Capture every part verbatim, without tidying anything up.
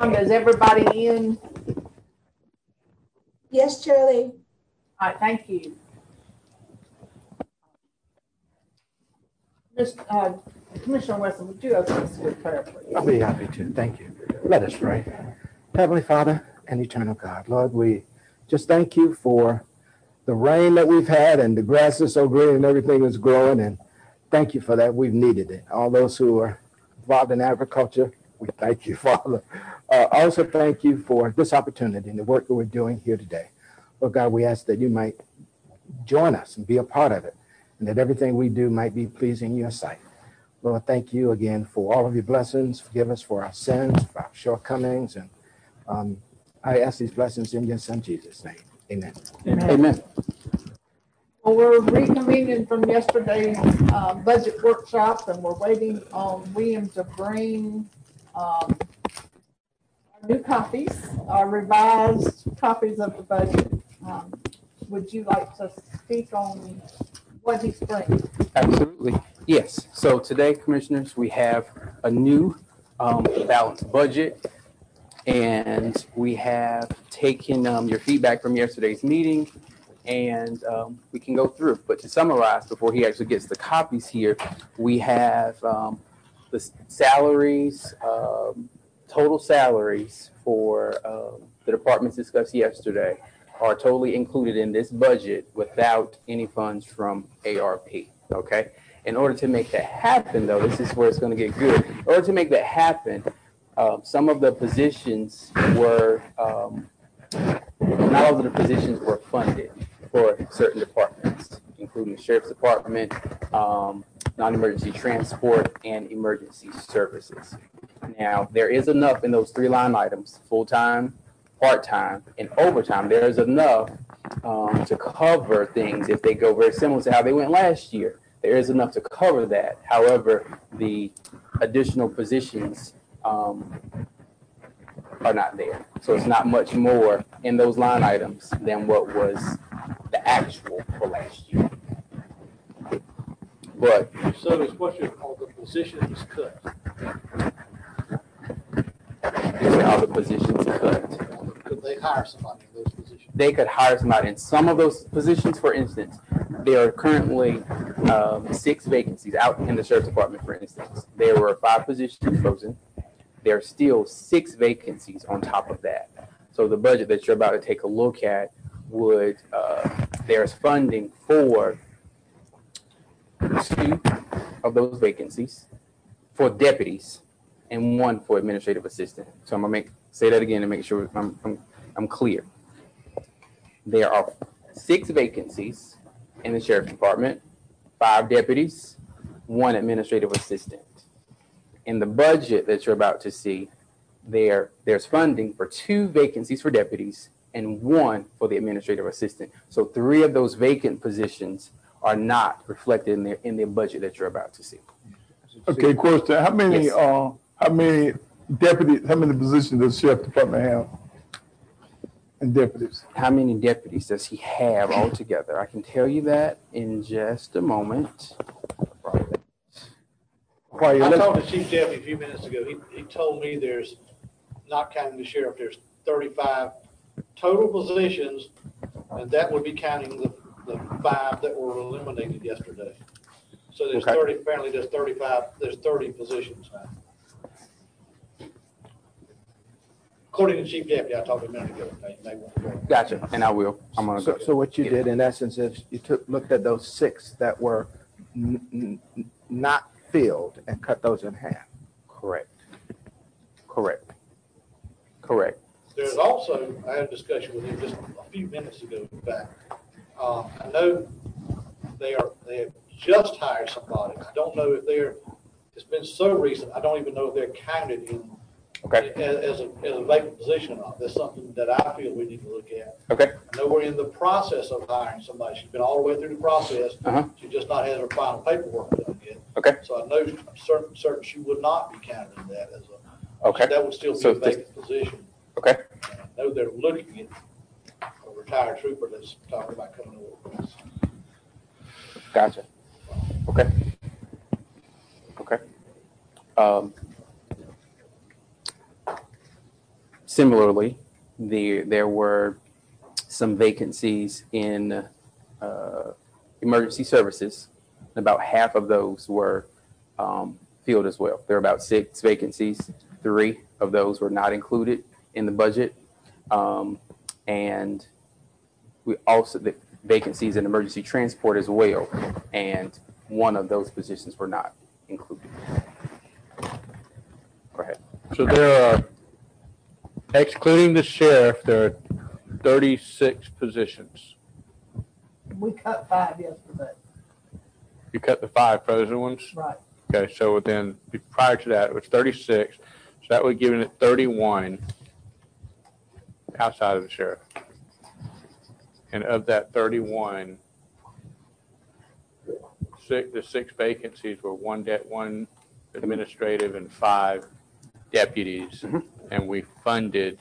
Is everybody in? Yes, Shirley. All right, thank you. Mister Uh, Commissioner Wesson, would you open this with prayer, please? I'll be happy to. Thank you. Let us pray. Heavenly Father and eternal God, Lord, we just thank you for the rain that we've had, and the grass is so green and everything is growing, and thank you for that. We've needed it. All those who are involved in agriculture, we thank you, Father. Uh, also thank you for this opportunity and the work that we're doing here today. Lord God, we ask that you might join us and be a part of it, and that everything we do might be pleasing in your sight. Lord, thank you again for all of your blessings. Forgive us for our sins, for our shortcomings, and um, I ask these blessings in your son Jesus' name. Amen. Amen. Amen. Well, we're reconvening from yesterday's uh, budget workshop, and we're waiting on William to bring um, our new copies, our revised copies of the budget. Um, would you like to speak on what he's bringing? Absolutely. Yes. So today, commissioners, we have a new um, balanced budget, and we have taken um, your feedback from yesterday's meeting, and um, we can go through. But to summarize, before he actually gets the copies here, we have um, the salaries, um, total salaries for um, the departments discussed yesterday are totally included in this budget without any funds from A R P. Okay. In order to make that happen, though, this is where it's going to get good. In order to make that happen, uh, some of the positions were, um, not all of the positions were funded for certain departments, including the Sheriff's Department, um, non-emergency transport, and emergency services. Now, there is enough in those three line items, full-time, part-time, and overtime. There is enough um, to cover things if they go very similar to how they went last year. There is enough to cover that. However, the additional positions um, are not there. So it's not much more in those line items than what was the actual for last year. But so it's what you call the positions cut. These are all the positions cut. Could they hire somebody in those positions? They could hire somebody in some of those positions. For instance, there are currently um, six vacancies out in the Sheriff's Department, for instance. There were five positions frozen. There are still six vacancies on top of that. So the budget that you're about to take a look at would, uh, there's funding for two of those vacancies for deputies and one for administrative assistant. So I'm gonna make say that again to make sure I'm, I'm, I'm clear. There are six vacancies in the Sheriff's Department, five deputies, one administrative assistant. In the budget that you're about to see, there there's funding for two vacancies for deputies and one for the administrative assistant. So three of those vacant positions are not reflected in their in their budget that you're about to see. Okay, question. How many Yes. uh how many deputies, how many positions does the Sheriff Department have? And deputies? How many deputies does he have altogether? I can tell you that in just a moment. While I talked to Chief Deputy a few minutes ago. He, he told me there's, not counting the sheriff, there's thirty-five total positions, and that would be counting the, the five that were eliminated yesterday. So there's Okay. thirty, apparently there's thirty-five, there's thirty positions now. According to Chief Deputy, I talked to him a minute ago. They, they won't go. Gotcha, and I will. I'm gonna. So, go so what you Yeah. did in essence is you took looked at those six that were n- n- not filled and cut those in half. Correct. Correct. Correct. There's also, I had a discussion with him just a few minutes ago back. Uh, I know they are, they have just hired somebody. I don't know if they're, it's been so recent, I don't even know if they're counted in Okay. as, as a, as a vacant position or not. That's something that I feel we need to look at. Okay. I know we're in the process of hiring somebody. She's been all the way through the process. Uh-huh. She just not had her final paperwork done yet. Okay. So I know I'm certain, certain she would not be counted in that as a, Okay. that would still be So a this- vacant position. Okay. And I know they're looking at a retired trooper that's talking about coming over. Gotcha. Okay. Okay. Um, similarly, the, there were some vacancies in uh, emergency services. About half of those were um, filled as well. There are about six vacancies. Three of those were not included in the budget. Um, and we also, the vacancies in emergency transport as well. And one of those positions were not included. Go ahead. So there are, excluding the sheriff, there are thirty-six positions. We cut five yesterday, You cut the five frozen ones? right? Okay, so then prior to that, it was thirty-six. So that would give it thirty-one outside of the sheriff. And of that thirty-one, six, the six vacancies were one de- one administrative and five deputies. Mm-hmm. And we funded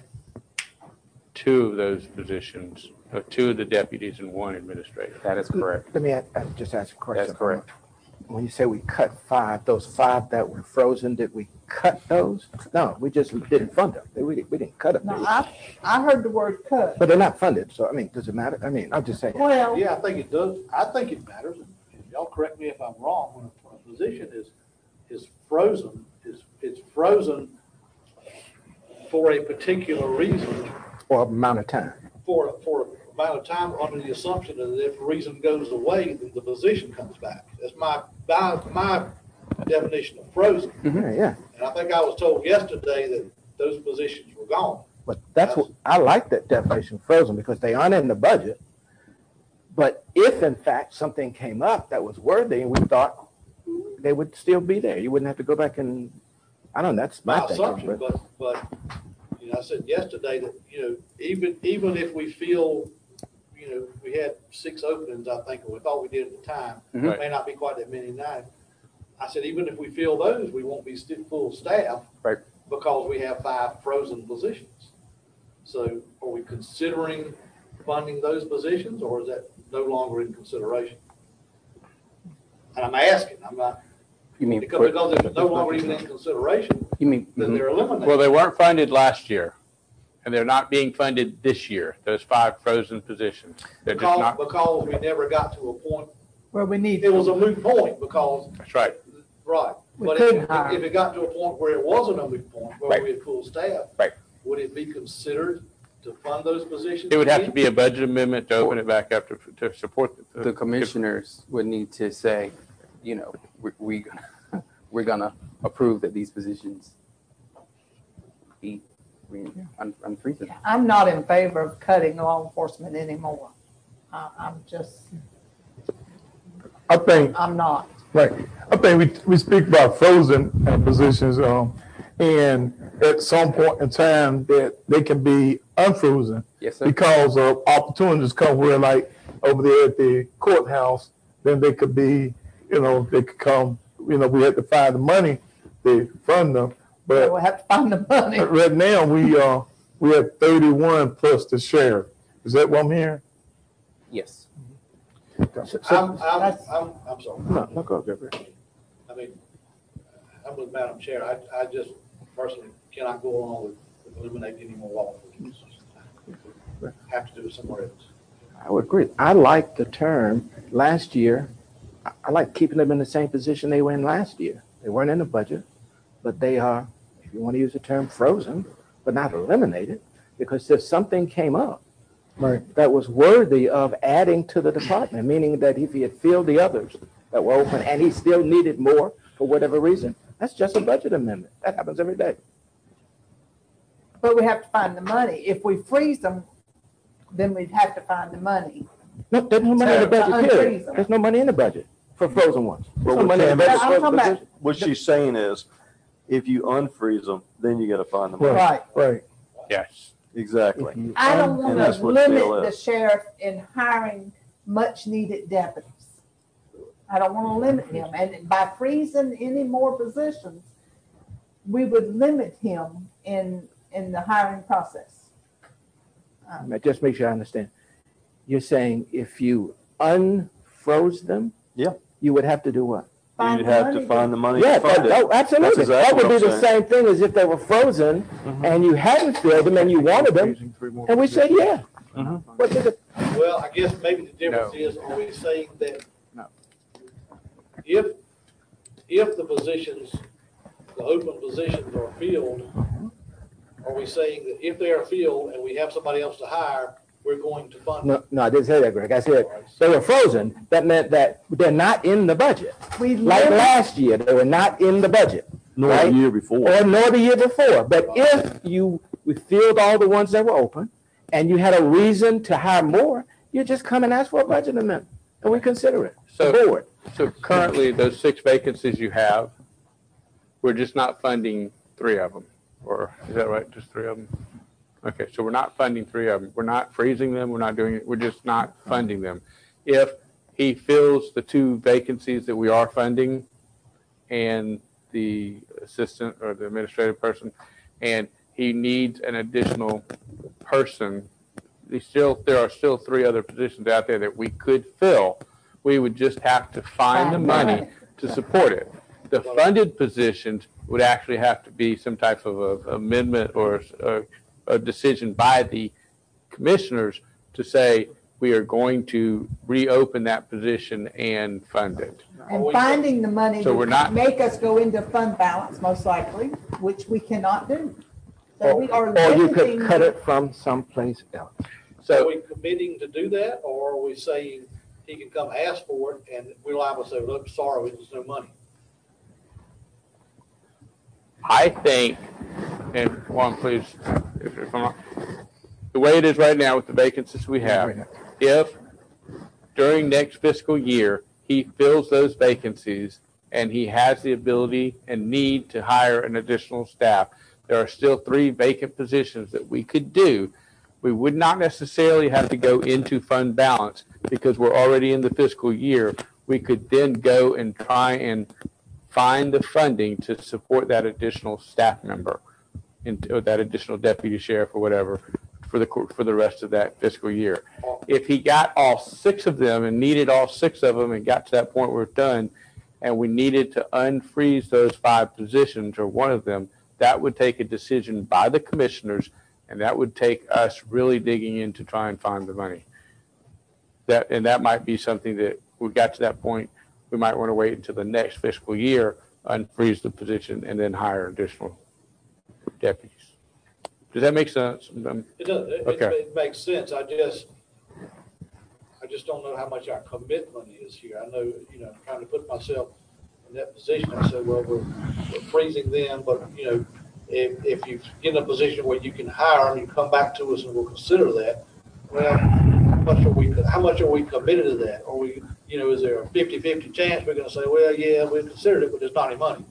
two of those positions, uh, two of the deputies and one administrative. That is correct. Let me add, uh, just ask a question. That's correct. When you say we cut five, those five that were frozen, did we cut those? No, we just didn't fund them. We, we didn't cut them. No, I, I heard the word cut. But they're not funded, so I mean, does it matter? I mean, I'm just saying. Well, Yeah, I think it does. I think it matters. And y'all correct me if I'm wrong. When a, when a position is, is frozen, is, it's frozen for a particular reason, Or amount of time. for, for an amount of time under the assumption that if the reason goes away, then the position comes back. That's my, my, my definition of frozen. Yeah, yeah. And I think I was told yesterday that those positions were gone. But that's what, I like that definition, frozen, because they aren't in the budget. But if in fact something came up that was worthy and we thought they would still be there, you wouldn't have to go back and, I don't know, that's my My assumption, thinking. but- but, but, you know, I said yesterday that, you know, even, even if we feel, you know, we had six openings, I think, or we thought we did at the time, Mhm. it may not be quite that many now. I said, even if we fill those, we won't be sti- full staff. Right. Because we have five frozen positions. So are we considering funding those positions, or is that no longer in consideration? And I'm asking, I'm not, You mean, because, because if it's no longer even in consideration, you mean, then mhm. they're eliminated. Well, they weren't funded last year, and they're not being funded this year, those five frozen positions. They're just Because, not, because we never got to a point, where we need. it was a moot point because, that's right. right. We But couldn't if, hire. if it got to a point where it wasn't a moot point, where Right. we had full staff. Right. Would it be considered to fund those positions? It would have to again? be a budget amendment to open it back up to, to support. the- the commissioners would need to say, you know, we, we gonna, we're gonna approve that these positions be re- un- unfreezed. I'm not in favor of cutting law enforcement anymore. I, I'm just, I think, I'm not. right, I think we, we speak about frozen uh, positions, um, and at some point in time that they can be unfrozen Yes, sir. because of opportunities come where like over there at the courthouse, then they could be, you know, they could come, you know, we had to find the money to fund them. But We'll have to find the money. right now, we, uh, we have thirty-one plus the sheriff. Is that what I'm hearing? Yes. So- so- I'm, I'm, That's- I'm, I'm sorry. No, no, go, Gabriel. I mean, I'm with Madam Chair. I, I just personally cannot go along with eliminating any more law enforcement. Have to do it somewhere else. I would agree. I like the term last year. I- I like keeping them in the same position they were in last year. They weren't in the budget, but they are, if you want to use the term, frozen, but not eliminated, because if something came up Right. that was worthy of adding to the department, meaning that if he had filled the others that were open and he still needed more for whatever reason, that's just a budget amendment. That happens every day. But we have to find the money. If we freeze them, then we'd have to find the money. No, there's no money in the To budget, unfreeze period. them. There's no money in the budget for frozen ones. There's Well, no we money in the can't- budget for I'm frozen talking about- positions. What she's saying is, if you unfreeze them, then you gotta find them. Right. Right. Yes. Exactly. If you I don't un- want And to that's what the bill limit the is. sheriff in hiring much needed deputies. I don't want to limit him. And by freezing any more positions, we would limit him in, in the hiring process. Um, Now, just make sure I understand. You're saying if you unfroze them? Yeah. You would have to do what? Find You'd the have money to find the money Yeah, to fund that, it. oh, absolutely. That's exactly That would what be I'm the saying. same thing as if they were frozen and you hadn't filled them and you wanted them, and we said, yeah. Mhm. What did it? Well, I guess maybe the difference No. is, are we saying that No. if, if the positions, the open positions are filled, are we saying that if they are filled and we have somebody else to hire, we're going to fund No, it? no, I didn't say that, Greg. I said they were frozen. That meant that they're not in the budget. We Like limit- last year, they were not in the budget. Nor the Right? year before. Or nor the year before. But if you, we filled all the ones that were open and you had a reason to hire more, you just come and ask for a budget amendment and we consider it. The So, board. so currently, those six vacancies you have, we're just not funding three of them, or is that right, just three of them? Okay, so we're not funding three of them. We're not freezing them, we're not doing it, we're just not funding them. If he fills the two vacancies that we are funding and the assistant or the administrative person, and he needs an additional person, we still, there are still three other positions out there that we could fill. We would just have to find the money to support it. The funded positions would actually have to be some type of a amendment or a, a decision by the commissioners to say, we are going to reopen that position and fund it. And finding the money So we're would not- make us go into fund balance most likely, which we cannot do. So Or we are or you could limiting- cut it from someplace else. Are So we committing to do that, or are we saying he can come ask for it and we're liable to say, look, sorry, there's no money? I think, and Juan, please, if if I'm not, the way it is right now with the vacancies we have, if during next fiscal year, he fills those vacancies and he has the ability and need to hire an additional staff, there are still three vacant positions that we could do. We would not necessarily have to go into fund balance because we're already in the fiscal year. We could then go and try and find the funding to support that additional staff member and or that additional deputy sheriff or whatever for the, for the rest of that fiscal year. If he got all six of them and needed all six of them and got to that point where it's done, and we needed to unfreeze those five positions or one of them, that would take a decision by the commissioners, and that would take us really digging in to try and find the money. That, and that might be something that we got to that point, we might want to wait until the next fiscal year, unfreeze the position, and then hire additional deputies. Does that make sense? Um, It does, it, Okay. it, it makes sense, I just, I just don't know how much our commitment is here. I know, you know, trying to put myself in that position, I said, well, we're, we're freezing them, but, you know, if, if you get in a position where you can hire them, you come back to us and we'll consider that, well, how much are we, how much are we committed to that? Are we, you know, is there a fifty-fifty chance we're gonna say, well, yeah, we considered it, but there's not any money?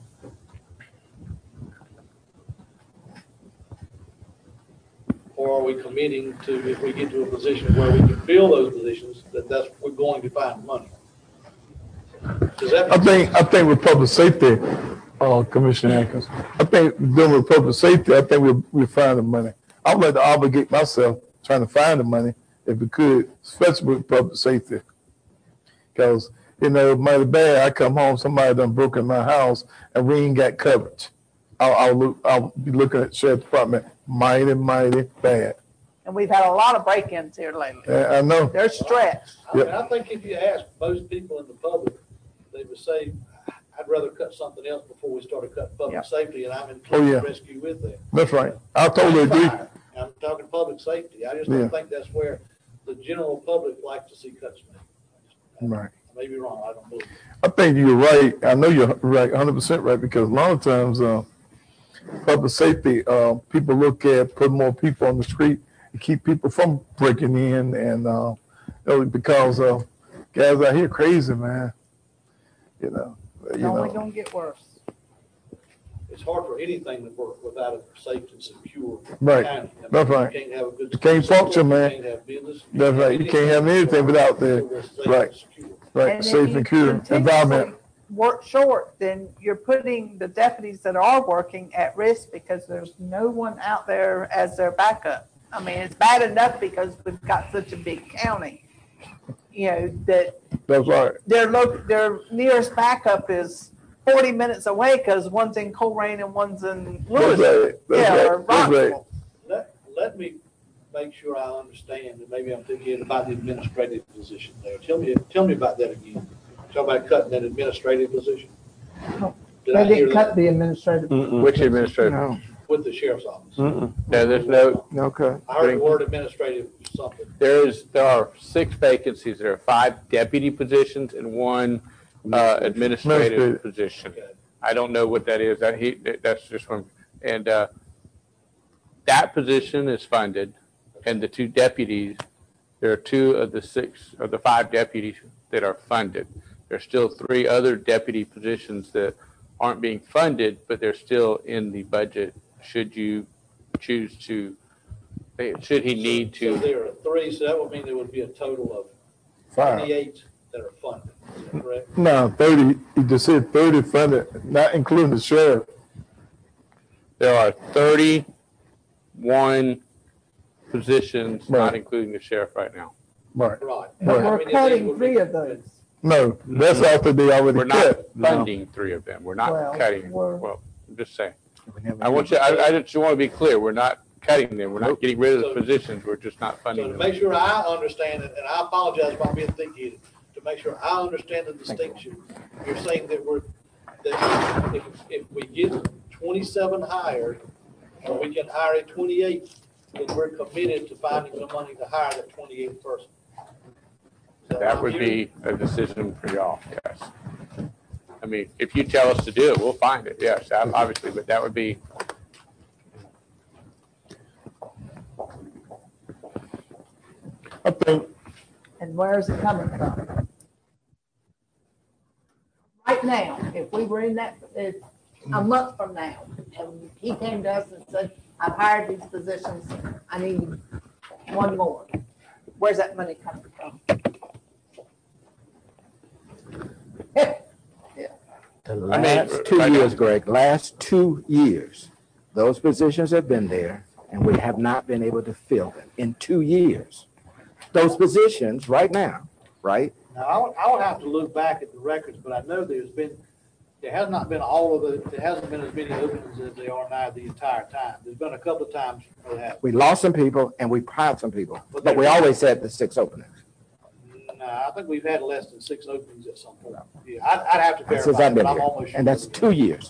Or are we committing to, if we get to a position where we can fill those positions, that that's, we're going to find money? Does that? I think, I think with public safety, uh, Commissioner Atkins, I think doing with public safety, I think we, we find the money. I would like to obligate myself trying to find the money if we could, especially with public safety. Cause, you know, mighty bad, I come home, somebody done broke in my house and we ain't got coverage. I'll, I'll look, I'll be looking at sheriff department, mighty, mighty bad. And we've had a lot of break-ins here lately. And I know, They're stretched. I mean, I think if you ask most people in the public, they would say, I'd rather cut something else before we started cutting Yeah. public safety, and I'm Oh, yeah. including rescue with that. that's right. I totally agree. Fire. I'm talking public safety. I just Yeah. don't think that's where the general public likes to see cuts made. Right. I may be wrong, I don't believe. I think you're right. I know you're right, one hundred percent right, because a lot of times, uh, public safety, uh, people look at putting more people on the street to keep people from breaking in, and uh, you know, because uh, guys out here crazy, man. You know, It's you only know. gonna get worse. It's hard for anything to work without a safe and secure Right. county. I mean, That's right. You can't have a good. You can't school function, system, man. You can't have business. That's right. You can't have anything without the- until we're safe and right. secure. Right, And if safe you and secure continuously environment. Work short, then you're putting the deputies that are working at risk because there's no one out there as their backup. I mean, it's bad enough because we've got such a big county. you know, that That's right. their local, their nearest backup is forty minutes away because one's in Colerain and one's in That's Louisville. right. That's Yeah, right. or That's right. Rockville. Let, let me make sure I understand, and maybe I'm thinking about the administrative position there. Tell me, tell me about that again. Talk about cutting that administrative position. Did I They hear didn't that cut the administrative. Which administrator? No, with the sheriff's office? Mm-mm. No, there's no, no cut. I heard the word administrative something. there is, there are six vacancies. There are five deputy positions and one uh, administrative Administrative. position. Okay. I don't know what that is. That he, that's just one. And uh, that position is funded, and the two deputies, there are two of the six, of the five deputies that are funded. There's still three other deputy positions that aren't being funded, but they're still in the budget. Should you choose to, should he need So to? there are three, so that would mean there would be a total of Five. twenty-eight that are funded. Is that correct? No, thirty, you just said thirty funded, not including the sheriff. There are thirty-one positions, not Right. including the sheriff right now. Right. Right. But How we're many of these cutting would three be- of those. No, that's after they already We're not cut. funding three of them. We're not Well, cutting. we're- Well, I'm just saying. I want you, I, I just want to be clear. We're not cutting them. We're not getting rid of the positions. We're just not So funding to them. make sure I understand it, and I apologize if I'm being thick-headed, to make sure I understand the distinction, you're saying that we're, that if, if we get twenty-seven hired, and we can hire a twenty-eight, then we're committed to finding the money to hire that twenty-eighth person. Is what That I'm would hearing? be a decision for y'all, yes. I mean, if you tell us to do it, we'll find it, yes, ob- obviously, but that would be, I think, And where is it coming from? Right now, if we were in that, if, a month from now, and he came to us and said, I've hired these positions, I need one more. Where's that money coming from? The I mean, last two right now- years, Greg, last two years, those positions have been there and we have not been able to fill them in two years. Those positions right now, right? Now, I would, I would have to look back at the records, but I know there's been, there has not been all of the, there hasn't been as many openings as there are now the entire time. There's been a couple of times where that. We lost some people and we hired some people, but we always said the six openings. No, I think we've had less than six openings at some point. Yeah, I'd, I'd have to Since verify, I've been but I'm here, almost sure. and that's two years.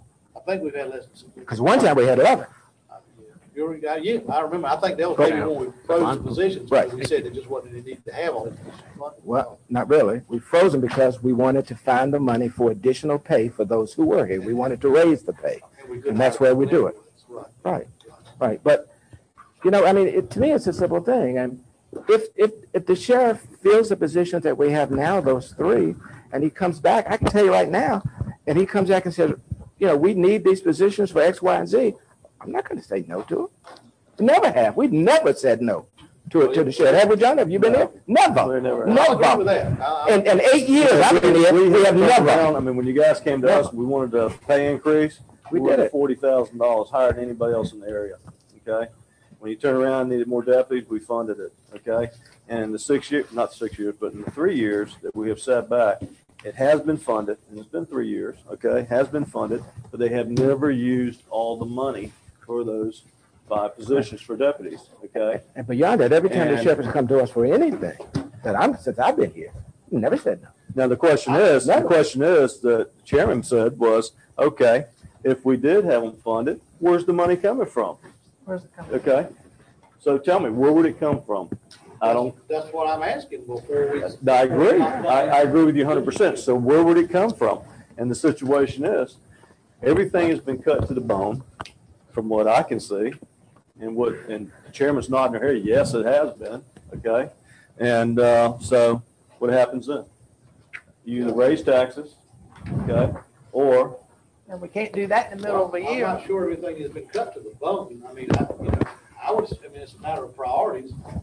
I think we've had less than six. Because one time we had eleven. You're, yeah, I remember, I think that was Right. maybe when we froze the positions, Right. because we said it just wasn't, they needed to have all. Well, not really. We froze them because we wanted to find the money for additional pay for those who were here. We wanted to raise the pay. And that's where we do it. Right. Right, right. But, you know, I mean, it, to me, it's a simple thing. And if, if, if the sheriff fills the positions that we have now, those three, and he comes back, I can tell you right now, and he comes back and says, you know, we need these positions for X, Y, and Z, I'm not going to say no to it. Never have. We've never said no to it, to the sheriff. Have we, John? Have you been here? Never. We never- I'll agree with Never. that. I- I- In, in eight years I've been here, we have Around, never. I mean, when you guys came to us, we wanted a pay increase. We were did at it. Forty thousand dollars higher than anybody else in the area, okay? When you turn around, and needed more deputies, we funded it, okay? And in the six year, not six years, but in the three years that we have sat back, it has been funded, and it's been three years, okay? Has been funded, but they have never used all the money for those five positions for deputies, okay? And beyond that, every time the And- sheriff has come to us for anything, that I'm, since I've been here, he never said no. Now, the question is, the Never. question is, the chairman said was, okay, if we did have them funded, where's the money coming from? Where's it coming? Okay? So tell me, where would it come from? I don't, That's what I'm asking before we. I agree. I, I agree with you one hundred percent. So where would it come from? And the situation is, everything has been cut to the bone, from what I can see. And what, and the chairman's nodding her head, yes, it has been, okay? And, uh, so what happens then? You either raise taxes, okay, or And we can't do that in the middle of a I'm year. not sure everything has been cut to the bone. I mean, I, you know, I would, I mean, it's a matter of priorities. And-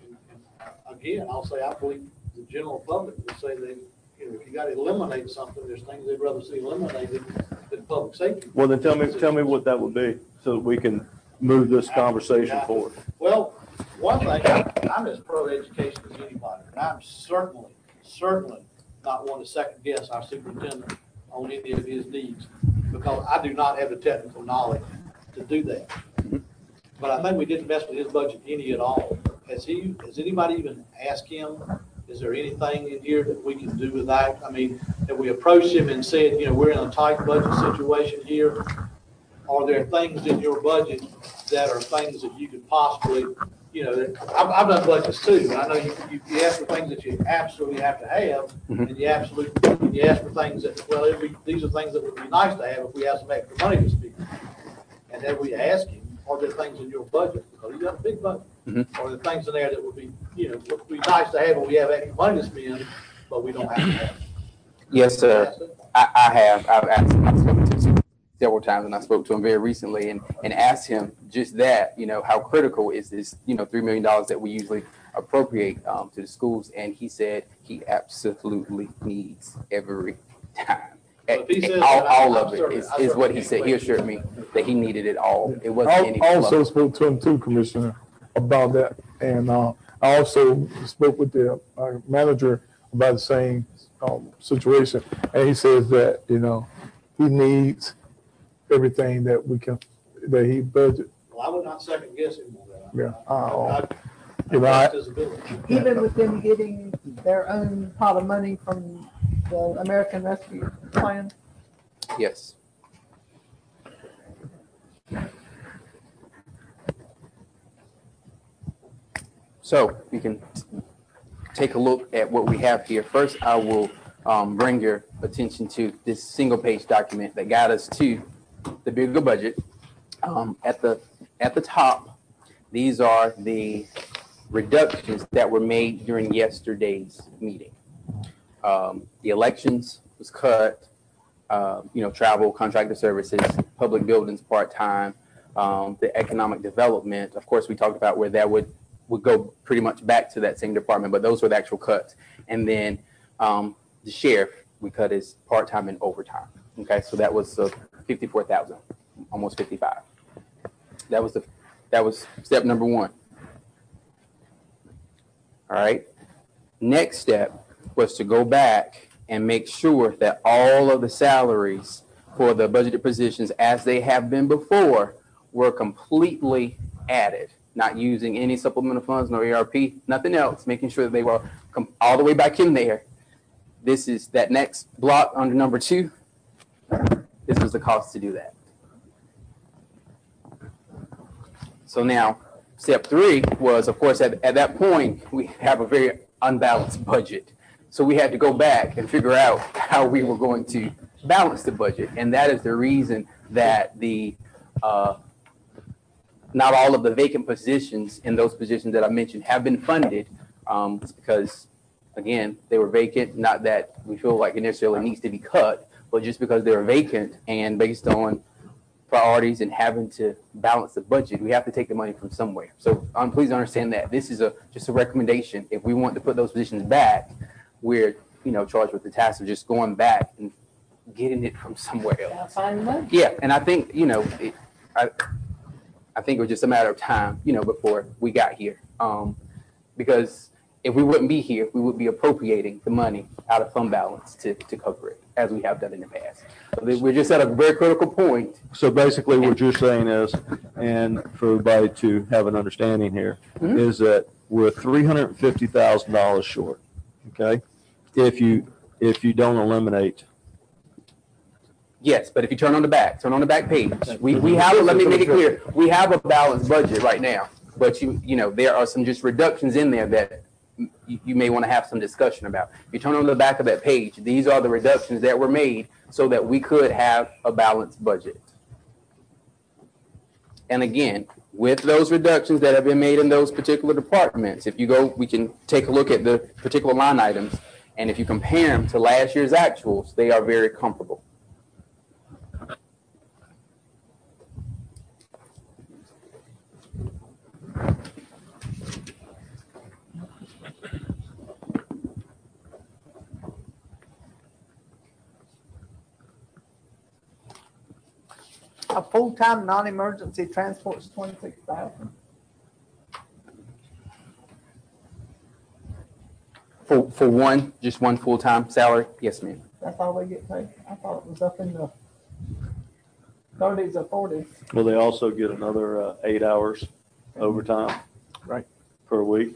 and Again, I'll say, I believe the general public would say they, you know, if you gotta eliminate something, there's things they'd rather see eliminated than public safety. well, then tell me, tell me what that would be, so that we can move this conversation forward. Well, one thing, I'm, I'm as pro-education as anybody, and I'm certainly, certainly not one to second guess our superintendent on any of his needs, because I do not have the technical knowledge to do that. But I think we didn't mess with his budget any at all. Has he, has anybody even asked him, is there anything in here that we can do with that? I mean, have we approached him and said, you know, we're in a tight budget situation here? Are there things in your budget that are things that you could possibly, you know, that, I've, I've done budgets too, but I know you, you, you ask for things that you absolutely have to have, Mhm. and you absolutely, and you ask for things that, well, it'd be, these are things that would be nice to have if we have some extra money to spend. And then we ask him, are there things in your budget, because you got a big budget, Mhm. are there things in there that would be, you know, would be nice to have when we have extra money to spend, but we don't have to have? Yes, sir. I, I have. I've asked him. I've spoken to him several times, and I spoke to him very recently and, and asked him just that, you know, how critical is this, you know, three million dollars that we usually appropriate um, to the schools? And he said he absolutely needs every time. Well, if he says all that, all I'm of it certain- is, I is what certainly he said. can't He wait. assured me that he needed it all. It wasn't I any also fluff. spoke to him too, Commissioner, about that. And uh, I also spoke with the uh, manager about the same um, situation. And he says that, you know, he needs everything that we can, that he budget. Well, I would not second guess him on that. Yeah. I, Uh, I, you know, I I- trust his ability. Even with them getting their own pot of money from the American Rescue Plan. Yes. So we can take a look at what we have here. First, I will um, bring your attention to this single page document that got us to the bigger budget. Um, at the at the top, these are the reductions that were made during yesterday's meeting. Um, the elections was cut, uh, you know, travel, contractor services, public buildings part-time, um, the economic development. Of course, we talked about where that would, would go pretty much back to that same department, but those were the actual cuts. And then um, the sheriff, we cut his part-time and overtime. Okay, so that was uh, fifty-four thousand, almost fifty-five. That was the, that was step number one. All right. Next step was to go back and make sure that all of the salaries for the budgeted positions as they have been before were completely added, not using any supplemental funds, no A R P, nothing else, making sure that they were com- all the way back in there. This is that next block under number two. This was the cost to do that. So now, step three was, of course, at, at that point, we have a very unbalanced budget. So we had to go back and figure out how we were going to balance the budget. And that is the reason that the uh, not all of the vacant positions in those positions that I mentioned have been funded. Um, it's because, again, they were vacant, not that we feel like it necessarily needs to be cut, but just because they were vacant and based on priorities and having to balance the budget, we have to take the money from somewhere. So um, please understand that this is a just a recommendation. If we want to put those positions back, we're you know charged with the task of just going back and getting it from somewhere else. Gotta find the money. Yeah, and I think you know, it, I I think it was just a matter of time, you know, before we got here, um, because if we wouldn't be here, we would be appropriating the money out of fund balance to to cover it, as we have done in the past. So we're just at a very critical point. So basically what you're saying is, and for everybody to have an understanding here, Mhm. is that we're three hundred fifty thousand dollars short, okay? If you, if you don't eliminate. Yes, but if you turn on the back, turn on the back page, we, we have, let me make it clear, we have a balanced budget right now, but you, you know, there are some just reductions in there that you, you may want to have some discussion about. If you turn on the back of that page, these are the reductions that were made so that we could have a balanced budget. And again, with those reductions that have been made in those particular departments, if you go, we can take a look at the particular line items, and if you compare them to last year's actuals, they are very comparable. A full-time non-emergency transport's twenty-six thousand. For one, just one full-time salary? Yes, ma'am. That's all they get paid? I thought it was up in the thirties or forties. Will they also get another uh, eight hours overtime? Right. Per week?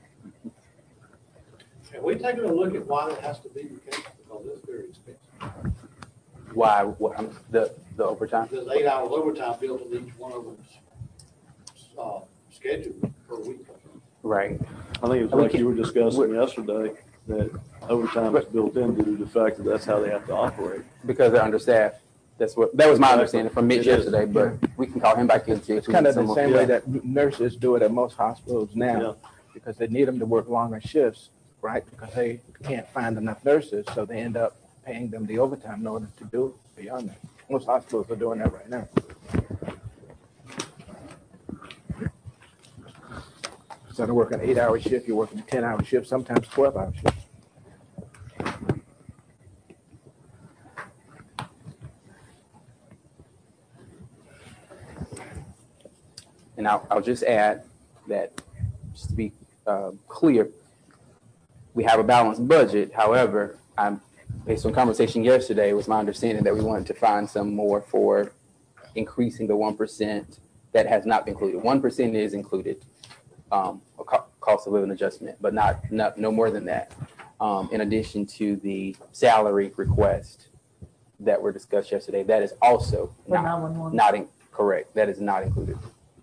Have we taken a look at why that has to be the case? Because it's very expensive. Why, what, um, the, the overtime? There's eight hours overtime built in each one of them, uh, schedule per week. Right. I think it was like you were discussing yesterday, that overtime is built in due to the fact that that's how they have to operate. Because they're understaffed. That's what, that was my Exactly. understanding from Mitch It is. yesterday, but we can call him back in and see if It's we kind need of the someone. same way Yeah. that nurses do it at most hospitals Yeah. now, because they need them to work longer shifts, right? Because they can't find enough nurses, so they end up paying them the overtime in order to do beyond that. Most hospitals are doing that right now. Instead of working an eight-hour shift, you're working a ten-hour shift, sometimes twelve-hour shifts. And I'll, I'll just add that, just to be uh, clear, we have a balanced budget. However, I'm, based on conversation yesterday, it was my understanding that we wanted to find some more for increasing the one percent that has not been included. one percent is included, um, a co- cost of living adjustment, but not, not no more than that. Um, in addition to the salary request that were discussed yesterday, that is also For not, nine one one. not in, correct. That is not included.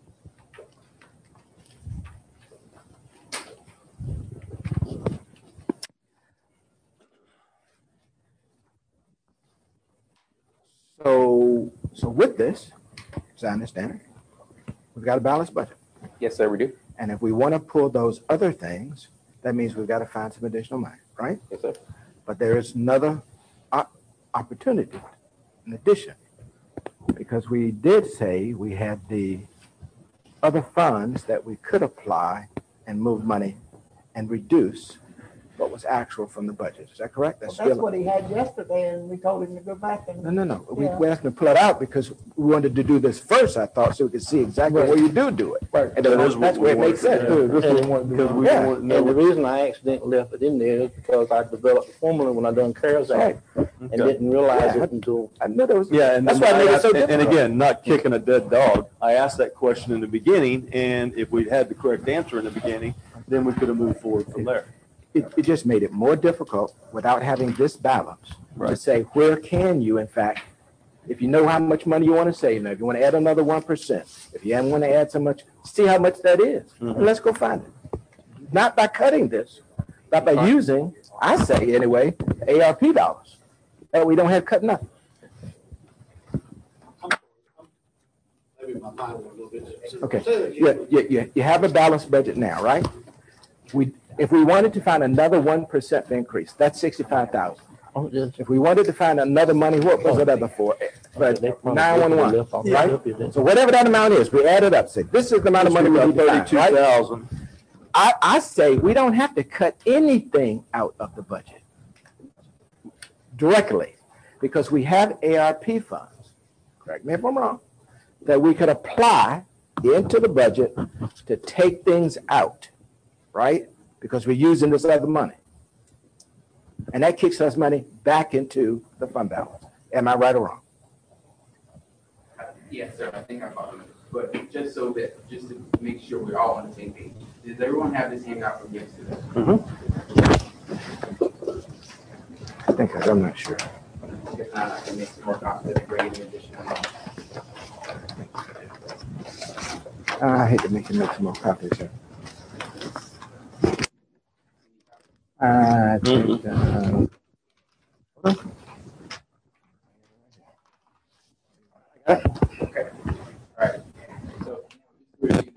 So, so with this, as I understand it, we've got a balanced budget. Yes, sir, we do. And if we want to pull those other things, that means we've got to find some additional money, right? Yes, sir. But there is another o- opportunity in addition, because we did say we had the other funds that we could apply and move money and reduce what was actual from the budget. Is that correct? Well, That's that's still, what he had yesterday, and we told him to go back and. no, no, no. We, Yeah. we asked him to pull it out because we wanted to do this first, I thought, so we could see exactly where you do do it. Right. And then That is that's what where it we makes wanted sense. to Yeah, that's what we want to Because do. we Yeah. want to And the know. reason I accidentally left it in there is because I developed the formula when I done CARES Act and Okay. didn't realize Yeah. it until, I knew there was. Yeah, and That's why I made it so and- difficult. And again, not kicking a dead dog. I asked that question in the beginning, and if we'd had the correct answer in the beginning, then we could have moved forward from there. It, it just made it more difficult without having this balance to Right. say, where can you, in fact, if you know how much money you want to save, now, if you want to add another one percent, if you want to add so much, see how much that is. Mhm. And let's go find it. Not by cutting this, but by using, I say anyway, A R P dollars. And we don't have cut nothing. Maybe my mind went a little bit. Okay. Say that You, again. you, you, you have a balanced budget now, right? We, if we wanted to find another one percent increase, that's sixty-five thousand. oh, just. If we wanted to find another money, what was it other for? But they probably nine one one, left off the right? lip, is it? So whatever that amount is, we add it up, say, this is the amount of money we need to find, Thirty-two right? thousand. I, I say we don't have to cut anything out of the budget directly, because we have A R P funds, correct me if I'm wrong, that we could apply into the budget to take things out, right? Because we're using this other money. And that kicks us money back into the fund balance. Am I right or wrong? Yes, sir, I think I followed it. But just so that, just to make sure we're all on the same page, does everyone have this handout from yesterday? I think, I- I'm not sure. If not, I can make some more copies and bring in additional. I hate to make you make some more copies here. I think, uh, Okay, all right. So, review.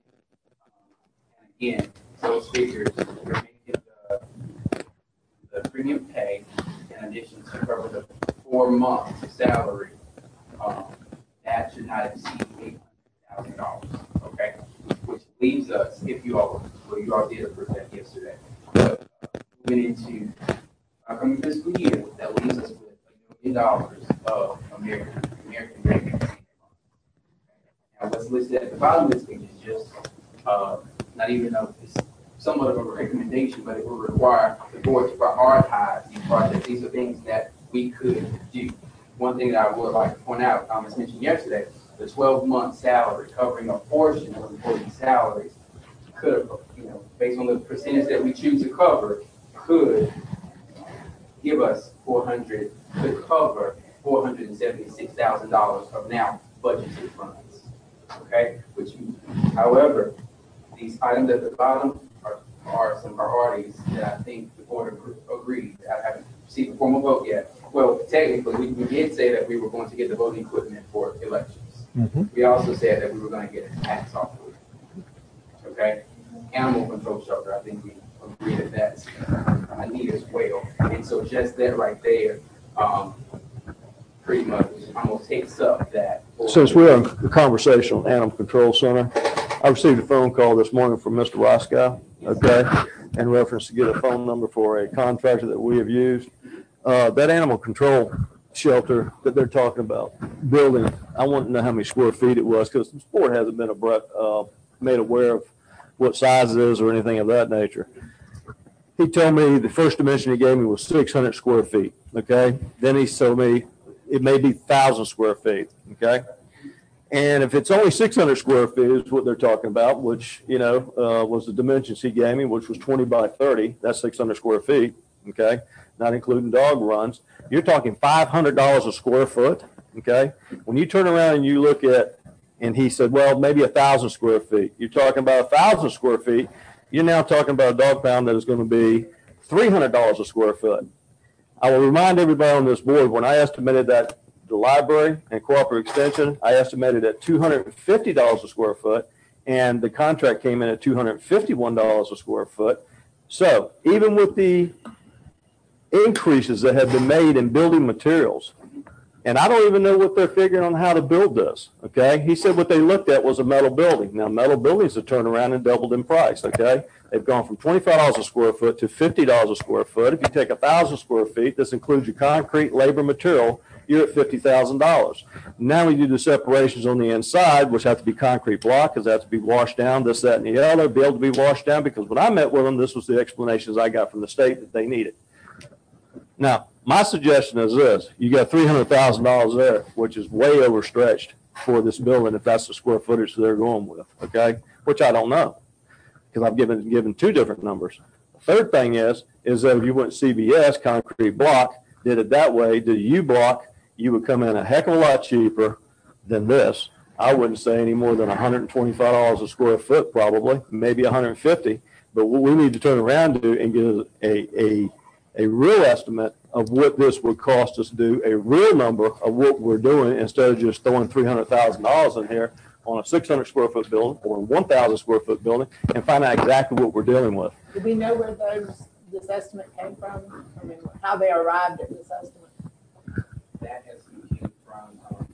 Again, those figures, you're making the, the premium pay in addition to cover the four months salary. Um, that should not exceed eight hundred thousand dollars, okay? Which leaves us, if you all, well, you all did approve that yesterday. But uh, moving into upcoming fiscal year, that leaves us with a million dollars of American, American Dream. Now, what's listed at the bottom of this page is just, uh, not even of this somewhat of a recommendation, but it will require the board to prioritize these projects. These are things that we could do. One thing that I would like to point out, um, as mentioned yesterday, the twelve month salary covering a portion of employee salaries could, you know, based on the percentage that we choose to cover, could give us four hundred, could cover four hundred seventy-six thousand dollars of now budgeted funds. Okay, which, however, these items at the bottom are, are some priorities that I think the board agreed. I haven't received a formal vote yet. Well, technically, we, we did say that we were going to get the voting equipment for elections. Mm-hmm. We also said that we were going to get a tax off of it. Okay, animal control shelter, I think we agree that that's a need as well. And so just that right there, um, pretty much almost takes up that. Since we're in a conversation on Animal Control Center, I received a phone call this morning from Mister Roscoe, okay, in reference to get a phone number for a contractor that we have used. Uh, that animal control shelter that they're talking about building, I want to know how many square feet it was, because the board hasn't been abrupt, uh, made aware of what size it is or anything of that nature. He told me the first dimension he gave me was six hundred square feet, okay? Then he told me it may be one thousand square feet, okay? And if it's only six hundred square feet is what they're talking about, which, you know, uh, was the dimensions he gave me, which was twenty by thirty, that's six hundred square feet, okay? Not including dog runs. You're talking five hundred dollars a square foot, okay? When you turn around and you look at, and he said, well, maybe a thousand square feet. You're talking about a thousand square feet. You're now talking about a dog pound that is going to be three hundred dollars a square foot. I will remind everybody on this board, when I estimated that the library and cooperative extension, I estimated at two hundred fifty dollars a square foot, and the contract came in at two hundred fifty-one dollars a square foot. So even with the increases that have been made in building materials, and I don't even know what they're figuring on how to build this, okay? He said what they looked at was a metal building. Now, metal buildings have turned around and doubled in price, okay? They've gone from twenty-five dollars a square foot to fifty dollars a square foot. If you take one thousand square feet, this includes your concrete, labor, material, you're at fifty thousand dollars. Now we do the separations on the inside, which have to be concrete block, because they have to be washed down, this, that, and the other, be able to be washed down, because when I met with them, this was the explanations I got from the state that they needed. Now, my suggestion is this: you got three hundred thousand dollars there, which is way overstretched for this building if that's the square footage they're going with, okay? Which I don't know, because I've given given two different numbers. The third thing is, is that if you went C B S, concrete block, did it that way, did U block, you would come in a heck of a lot cheaper than this. I wouldn't say any more than one hundred twenty-five dollars a square foot, probably, maybe one hundred fifty. But what we need to turn around and do and get a, a, a real estimate of what this would cost us to do, a real number of what we're doing, instead of just throwing three hundred thousand dollars in here on a six hundred square foot building or a one thousand square foot building, and find out exactly what we're dealing with. Do we know where those, this estimate came from? I mean, how they arrived at this estimate? That estimate came from, um,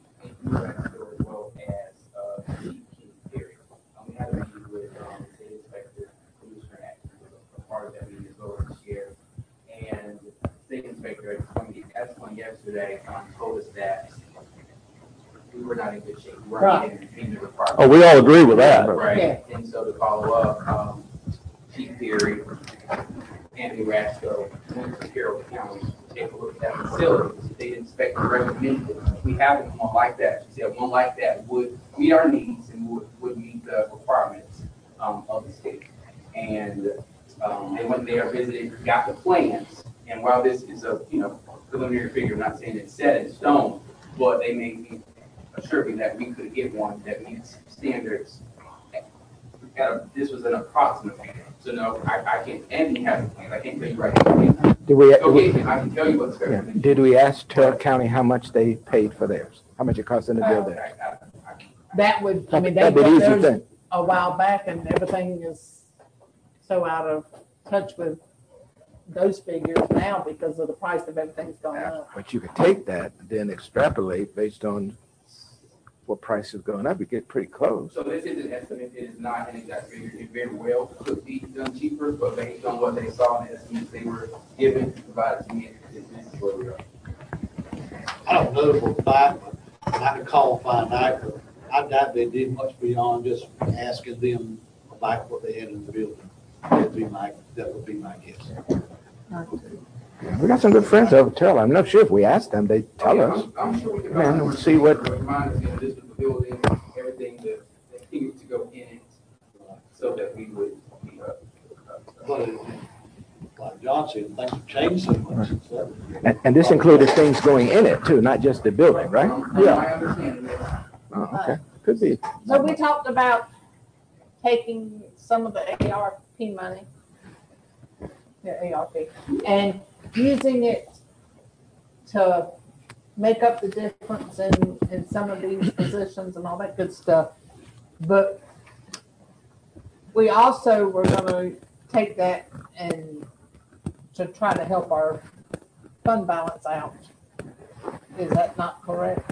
as well as, uh, Chief King Perry. Um, we had a meeting with, um, the state inspector, Commissioner Atkins, was a part of that meeting as well as the sheriff. And the state inspector at twenty, at twenty yesterday, um, told us that we were not in good shape. We weren't Right. meeting the requirements. Oh, we all agree with that. Right, Yeah. and so to follow up, um, Chief Perry, Anthony Rasco, went to Carroll County to take a look at that facility. The state inspector recommended we have one like that. She said one like that would meet our needs and would, would meet the requirements, um, of the state. And, um, they went there, visited, got the plans, and while this is a, you know, preliminary figure, I'm not saying it's set in stone, but they made me assure me that we could get one that meets standards. At a, this was an approximate figure. So no, I, I can't, Anthony has the plans. I can't tell you right now. Did we, Go get him. I can tell you what's yeah, fair. did we ask Taylor County how much they paid for theirs? How much it cost them to build Uh, theirs? I- I- I- That would, I mean, they That'd be got the easy theirs thing. a while back and everything is so out of touch with those figures now because of the price of everything's gone up. But you could take that, then extrapolate based on what price is going up, you get pretty close. So this is an estimate. It is not an exact figure. It very well could be done cheaper, but based on what they saw in the estimates they were given, provided to me, this is where we are. I don't know for a fact, but I can call find out, but I doubt they did much beyond just asking them about what they had in the building. That'd be my, that would be my guess. We got some good friends over Terrell. I'm not sure if we asked them, they tell Oh, yeah, us. I'm, I'm sure we can. Man, find we'll out. see what- But my understanding, this was the building, everything that, that needed to go in it, so that we would be, uh, But it- like John said, things have changed so much. so- And, and this included things going in it too, not just the building, right? From from my understanding, yes. Oh, okay, could be. So we talked about taking some of the A R P money, the A R P, and using it to make up the difference in, in some of these positions and all that good stuff. But we also were gonna take that and to try to help our fund balance out. Is that not correct?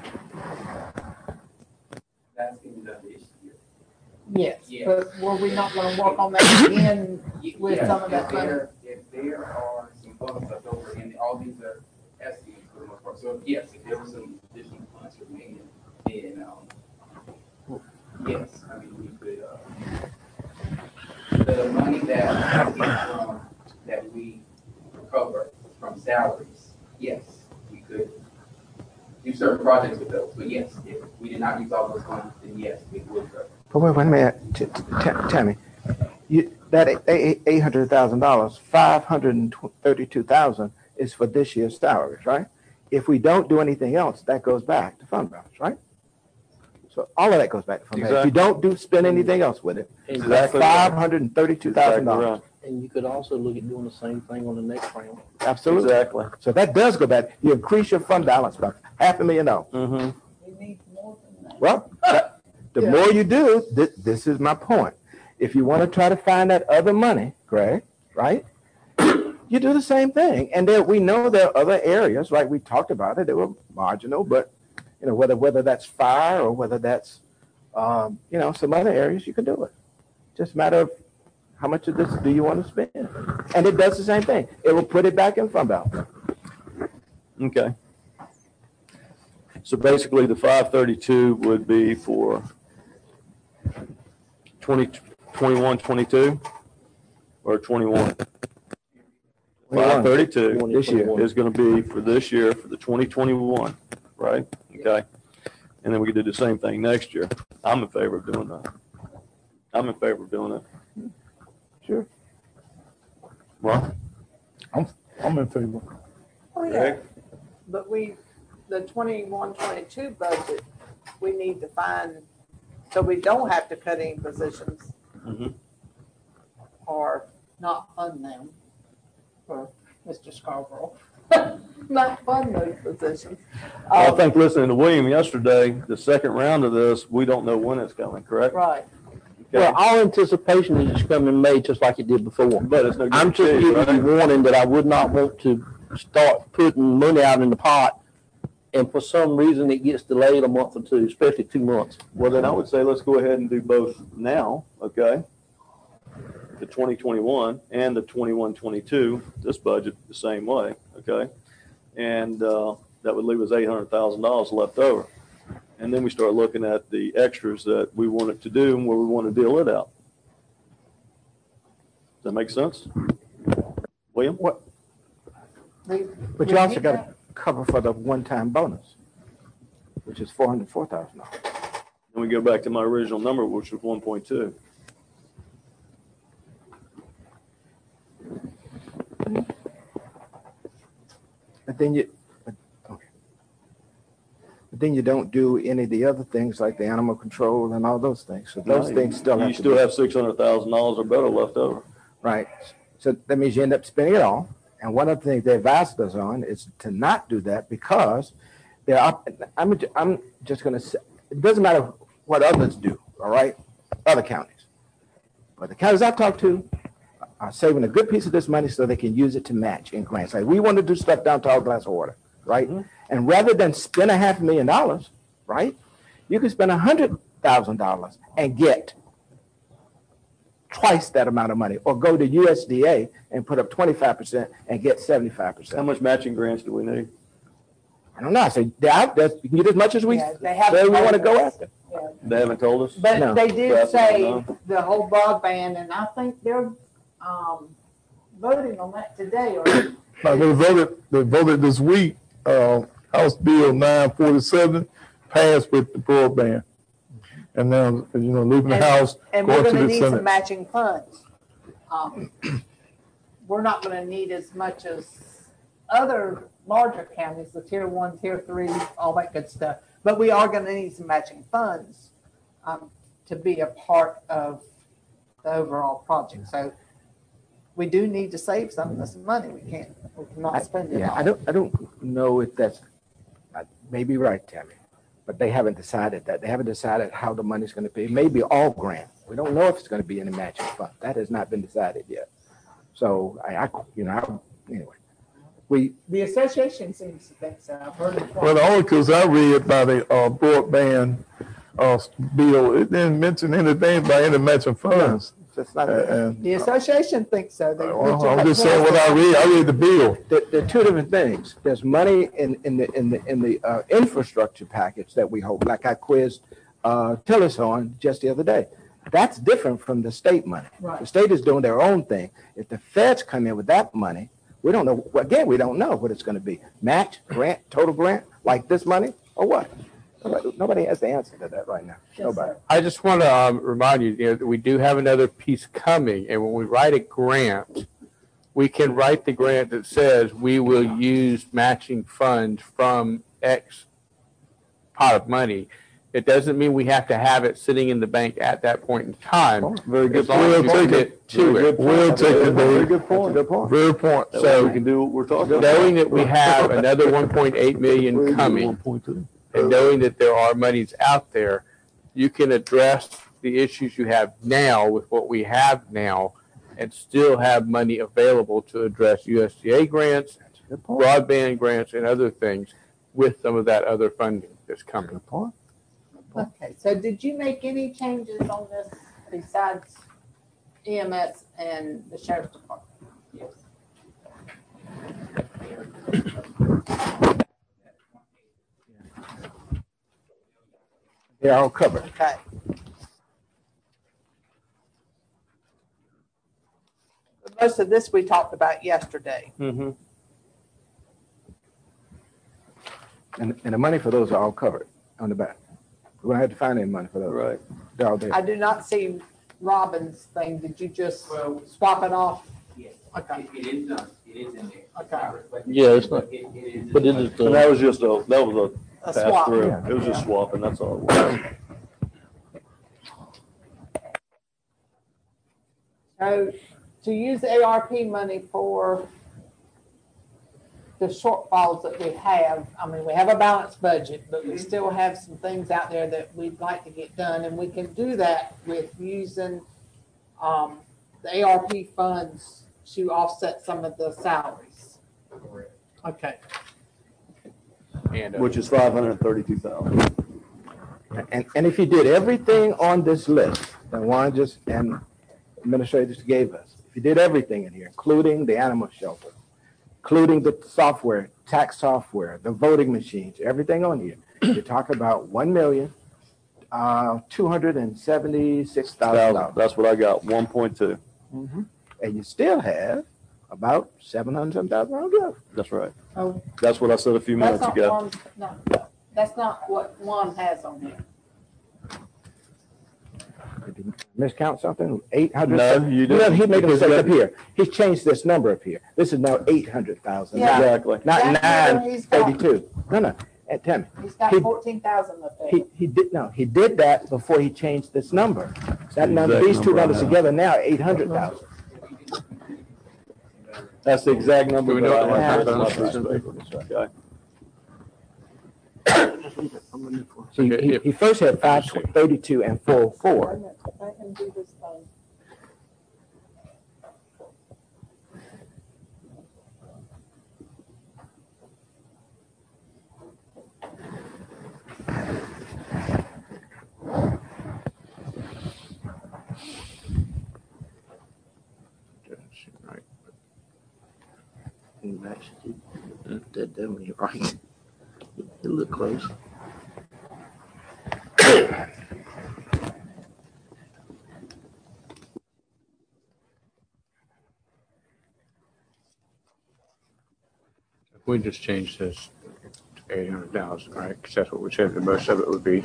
That's getting done this year. Yes, Yeah. but were we not gonna work on that again with Yeah, some of that if money? there- If there are some funds left over, and all these are estimates for the most part, so yes, if there was some additional funds remaining, then, um, yes, I mean, we could, uh, the money that we get from, that we recover from salaries, yes, we could do certain projects with those, but yes, if we did not use all those funds, then yes, we would. uh, But wait, wait a minute, T- T- T- Tammy, you, that eight hundred thousand dollars, five hundred and thirty-two thousand is for this year's salaries, right? If we don't do anything else, that goes back to fund balance, right? So all of that goes back to fund balance. If you don't do, spend anything else with it, that's Exactly right. five hundred and thirty-two thousand Exactly dollars. right. And you could also look at doing the same thing on the next round. Absolutely. Exactly. So that does go back. You increase your fund balance by half a million dollars. Mm-hmm. We need more than that. Well, that- the Yeah. more you do, this, this is my point. If you want to try to find that other money, Greg, right? You do the same thing. And there, we know there are other areas, right? We talked about it. They were marginal, but you know, whether, whether that's fire or whether that's, um, you know, some other areas, you can do it. Just a matter of how much of this do you want to spend? And it does the same thing. It will put it back in fund balance. Okay. So basically, the five thirty-two would be for twenty, twenty-one, twenty-two, or twenty-one? Five thirty-two This year. is gonna be for this year, for the twenty twenty-one, right? Okay. And then we could do the same thing next year. I'm in favor of doing that. I'm in favor of doing it. Sure. Well, I'm in favor. Oh, yeah. But we, the twenty-one, twenty-two budget, we need to find, so we don't have to cut any positions mhm. or, Not fund them for Mister Scarborough. Not fund those positions. I Um, think listening to William yesterday, the second round of this, we don't know when it's coming, correct? Right. Okay. Well, our anticipation is it's coming in May, just like it did before. But it's no I'm just guarantee, giving you right? warning that I would not want to start putting money out in the pot, and for some reason it gets delayed a month or two, especially two months. Well, then I would say let's go ahead and do both now, okay? The twenty twenty-one and the twenty-one, twenty-two, this budget the same way, okay? And uh, that would leave us eight hundred thousand dollars left over. And then we start looking at the extras that we want it to do and where we want to deal it out. Does that make sense? William? What? We- But we you also need got that. to cover for the one-time bonus, which is four hundred four thousand dollars. And we go back to my original number, which was one point two. But then you, but, okay. But then you don't do any of the other things like the animal control and all those things. So those things still have You to still be- have six hundred thousand dollars or better left over. Right. So that means you end up spending it all. And one of the things they advised us on is to not do that because there are, I'm, I'm just going to say, it doesn't matter what others do, all right? Other counties. But the counties I've talked to are saving a good piece of this money so they can use it to match in grants. Like we want to do stuff down Tall Glass of Water, right? Mm-hmm. And rather than spend a half million dollars, right? You can spend a hundred thousand dollars and get twice that amount of money, or go to U S D A and put up twenty-five percent and get seventy-five How percent. much matching grants do we need? I don't know. I say they're out there. You can get as much as we Yeah, they say haven't we want to told go us. after. They haven't told us? No. But they did That's say enough. the whole broadband, and I think they're, um, voting on that today, or? Now, they voted, they voted this week, uh, House Bill nine forty-seven passed with the broadband. And now, you know, leaving the And- House, And we're going to gonna the need some Senate. matching funds. Um, We're not gonna need as much as other larger counties, the tier one, tier three, all that good stuff. But we are gonna need some matching funds, um, to be a part of the overall project. So we do need to save some of this money. We can't, we cannot spend it Yeah, all. I don't, I don't know if that's, I may be right, Tammy, but they haven't decided that. They haven't decided how the money's gonna be. It may be all grant. We don't know if it's gonna be in the matching fund. That has not been decided yet. So I, I, you know, I, anyway, we, The association seems to think so. I've heard it. Well, the only because I read by the uh, broadband uh, bill, it didn't mention anything about any matching funds. it's not, Uh, and, The association thinks so. They well, mentioned I'm just that saying what I read. I read the bill. there, there are two different things. There's money in, in the, in the, in the, uh, infrastructure package that we hope, like I quizzed, uh, Tillis on just the other day. That's different from the state money. Right. The state is doing their own thing. If the feds come in with that money, we don't know, again, we don't know what it's gonna be. Match, grant, total grant, like this money, or what? Nobody, nobody has the answer to that right now. Yes, Nobody. sir. I just want to um, remind you, you know, that we do have another piece coming, and when we write a grant, we can write the grant that says we will use matching funds from X pot of money. It doesn't mean we have to have it sitting in the bank at that point in time. Very good As long as We'll you take commit it. to Very it. good point. We'll That's take a it, good- Very Dave. good point. Good point. Very point. That way So- we can do what we're talking about. Knowing that we have another one point eight million One coming, point two. and knowing that there are monies out there, you can address the issues you have now with what we have now and still have money available to address U S D A grants, Good point. broadband grants, and other things with some of that other funding that's coming. Good point. Okay, so did you make any changes on this besides E M S and the sheriff's department? Yes. They're all covered. Okay. Most of this we talked about yesterday. Mm-hmm. And, and the money for those are all covered on the back. We don't have to find any money for those. Right. They're all there. I do not see Robin's thing. Did you just swap it off? Yes, Okay, it it is done, it is in there. okay. Yeah, it's not, It- it is but it in is, And uh, that was just a, that was a A pass swap. through. Yeah. It was just swapping, that's all it was. So to use A R P money for the shortfalls that we have, I mean, we have a balanced budget, but we still have some things out there that we'd like to get done, and we can do that with using um, the A R P funds to offset some of the salaries. Okay. And, uh, Which is five hundred and thirty-two thousand. And, and if you did everything on this list that Juan just, and administrators gave us, if you did everything in here, including the animal shelter, including the software, tax software, the voting machines, everything on here, you talk about one million, uh, two hundred and seventy-six thousand dollars. That's what I got, one point two. And you still have about seven hundred some thousand dollars left. That's right. Oh, That's what I said a few that's minutes not ago. one, no, that's not what one has on here. Did you miscount something? Eight hundred? No, you No, didn't. he made a Because mistake that- up here. He's changed this number up here. This is now eight hundred thousand. Yeah. Exactly. Not That number nine he's got- thirty-two. No, no, uh, Tammy, He's got He- fourteen thousand up there. he, he did, no, he did that before he changed this number. That the number, exact these two number I numbers have. together now, eight hundred thousand. That's the exact number Do we know that what I have the on my balance piece of paper. Okay. So he, he- he first had five thirty-two and four oh Wait a four. minute, I can do this thing. Right. that definitely right. It look close. We just changed this to eight hundred thousand, right? Because that's what we said the most of it would be.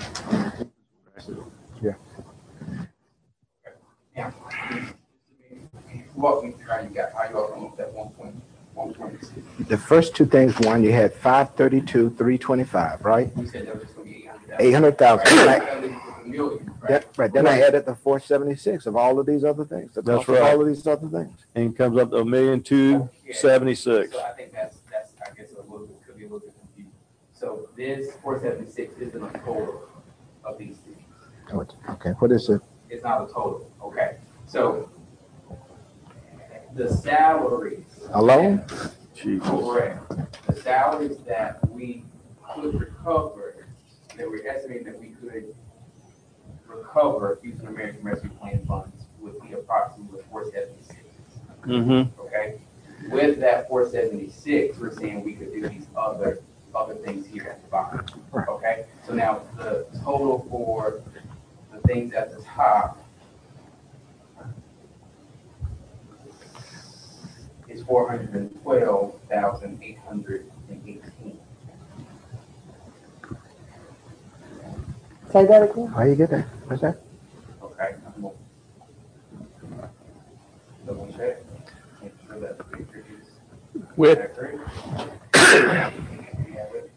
Now, walk me through how you got, how you all come up with that one point, one point six. The first two things, one, you had five thirty-two, three twenty-five, right? You said that was just gonna be Eight eight hundred thousand. hundred thousand. Million, right? That, right, then I added the four seventy-six of all of these other things. the That's cost of right. All of these other things. And it comes up to a million two seventy-six. So I think that's, that's, I guess, a little bit, could be a little bit confusing. So this four seventy-six isn't a total of these things. Oh, it's- Okay, what is it? It's not a total, okay? So the salaries. Alone? Jesus. Correct. The salaries that we could recover, that we're estimating that we could recover using American Rescue Plan funds would be approximately four seventy-six. Mm-hmm. Okay? With that four seventy-six, we're saying we could do these other, other things here at the bottom. Right. Okay? So now the total for the things at the top is four hundred and twelve thousand eight hundred and eighteen. Say that again? How you get that? What's that? Okay? I'm gonna double check, make sure that the picture is With, accurate. We have it.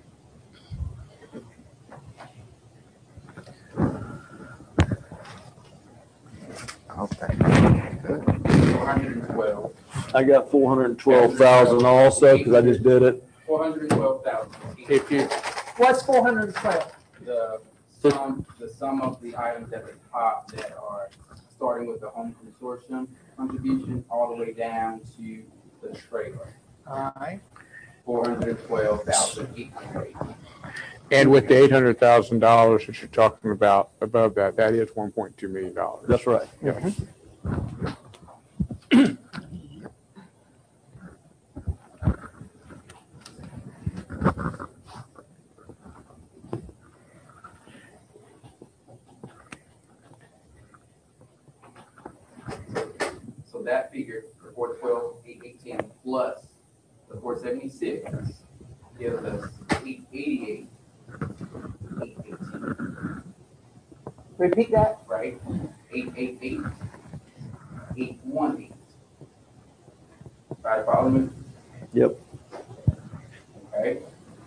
Okay. Good. four hundred and twelve, I got four hundred and twelve thousand also, because I just did it. four hundred and twelve thousand. if you, What's four hundred and twelve? The sum, the sum of the items at the top that are starting with the home consortium contribution all the way down to the trailer. All right. Four hundred and twelve thousand eight hundred. and with the eight hundred thousand dollars that you're talking about above that, that is one point two million dollars. That's right. So that figure, the four twelve, eight eighteen plus the four seventy-six gives us eight eighty-eight, eight eighteen, Repeat that. right? Eight eight eight, eight one eight. Right, follow me? Yep. Okay?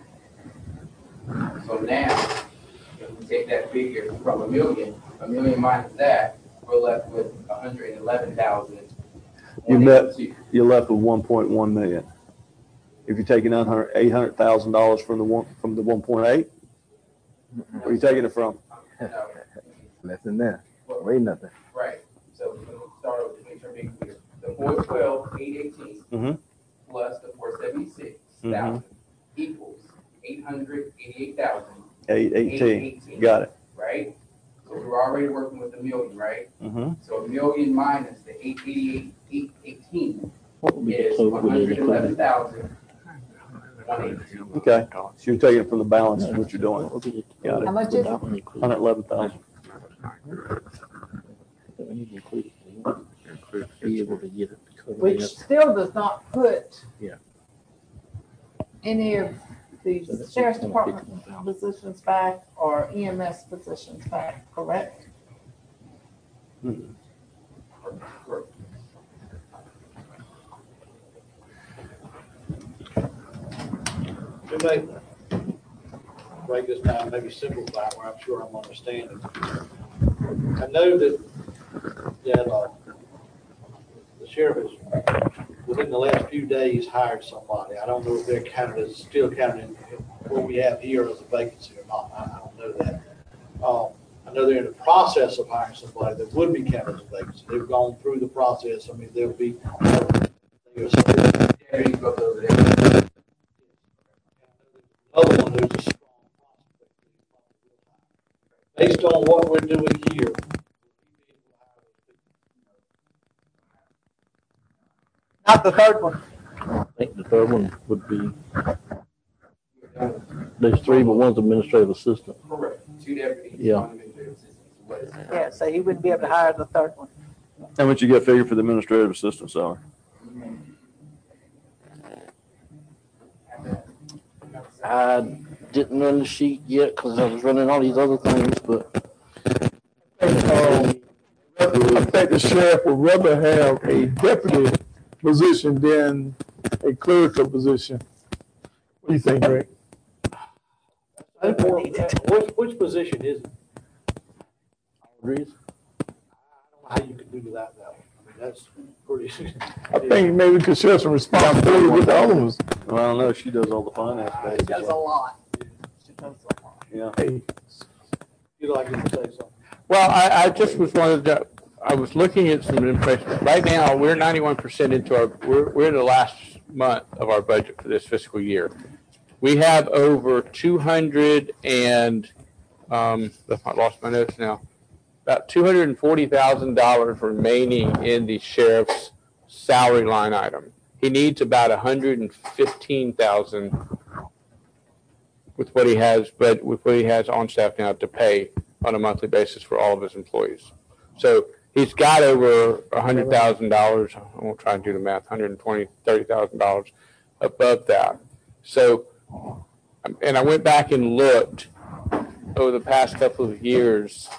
So now, if we take that figure from a million, a million minus that, we're left with a hundred and eleven thousand. You met- You're left with one point one million. If you're taking out hundred, eight hundred thousand dollars from the one, from the one point eight, where are you taking it from? Less than that. Way nothing. Right, so we're gonna start over, just make sure I'm being clear. The four twelve, eight eighteen Mhm. plus the four seventy-six thousand equals eight hundred eighty-eight thousand. Eight eighteen. Got it. Right? So we're already working with a million, right? Mm-hmm. So a million minus the eight eighty-eight, eight eighteen What would be the is total one with it hundred eleven included? thousand, one eighty-two. Okay. So you're taking it from the balance of what you're doing. What would be the Got it. How much is it? without including- Hundred eleven thousand. We need to include it. We want to Be able to get it. covered Which up. still does not put Yeah. any of the So that's sheriff's six hundred department fifty thousand. positions back or E M S positions back, correct? We may break this down, maybe simplify it where I'm sure I'm understanding. I know that, that, uh, the sheriff has, within the last few days, hired somebody. I don't know if they're counted as, still counted in what we have here as a vacancy or not. I, I don't know that. Um, I know they're in the process of hiring somebody that would be counted as a vacancy. They've gone through the process. I mean, they'll be. There you go, over there. Another one who's a strong prospect. Based on what we're doing here. Not the third one. I think the third one would be, there's three, but one's administrative assistant. Correct, two deputies. Yeah. one administrative assistant. What is it? Yeah, so he wouldn't be able to hire the third one. How much you get figured for the administrative assistant salary? At I didn't run the sheet yet because I was running all these other things, but Um, I think the sheriff would rather have a deputy position than a clerical position. What do you think, Greg? I think more- Which, which position is it? Reese? I don't know how you could do that now. I mean, that's pretty. I think maybe we could share some responsibility with the other ones. Well, I don't know, she does all the finance. She does a lot. She does a lot. Yeah. Hey, You'd like to say something? Well, I, I just was wanted to, I was looking at some information. Right now, we're ninety-one percent into our, we're, we're in the last month of our budget for this fiscal year. We have over two hundred and, um, I lost my notes now, about two hundred forty thousand dollars remaining in the sheriff's salary line item. He needs about one hundred fifteen thousand dollars with what he has, but with what he has on staff now to pay on a monthly basis for all of his employees. So he's got over one hundred thousand dollars, I won't try and do the math, one hundred twenty thousand dollars, thirty thousand dollars above that. So, and I went back and looked over the past couple of years,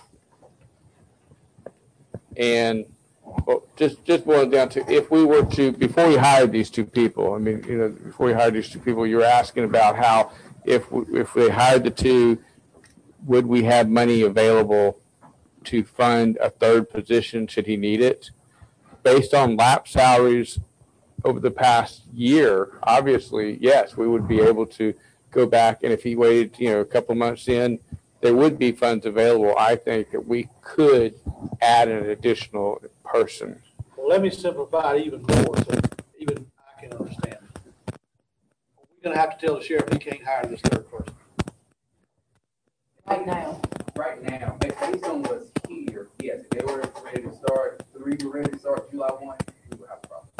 and well, just just boiled down to, if we were to, before we hired these two people, I mean, you know, before we hired these two people, you were asking about how if we, if we hired the two, would we have money available to fund a third position should he need it? Based on lap salaries over the past year, obviously, yes, we would be able to go back, and if he waited, you know, a couple months in, there would be funds available. I think that we could add an additional person. Well, let me simplify it even more so even I can understand. We're gonna have to tell the sheriff he can't hire this third person. Right now. Right now, based on what's here, yes, if they were ready to start, three were ready to start July first, we would have a problem.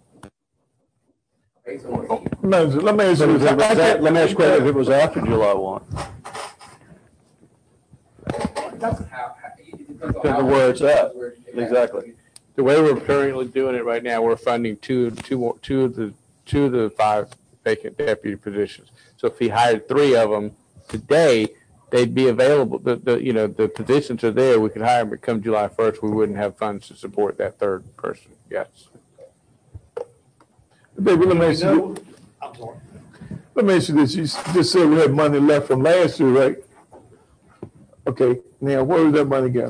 Based on what's here. let me, let me ask you, Let me ask you if it was after July one, That's how, how, it depends on depends how- on where it's at. where it's at. Exactly. The way we're currently doing it right now, we're funding two, two, more- two of the, two of the five vacant deputy positions. So if he hired three of them today, they'd be available. The, the, you know, the positions are there. We could hire them, but come July first, we wouldn't have funds to support that third person. Yes. baby, let me ask You you, know, I'm sorry. let me ask you this. You s- just said we had money left from last year, right? Okay, now where did that money go?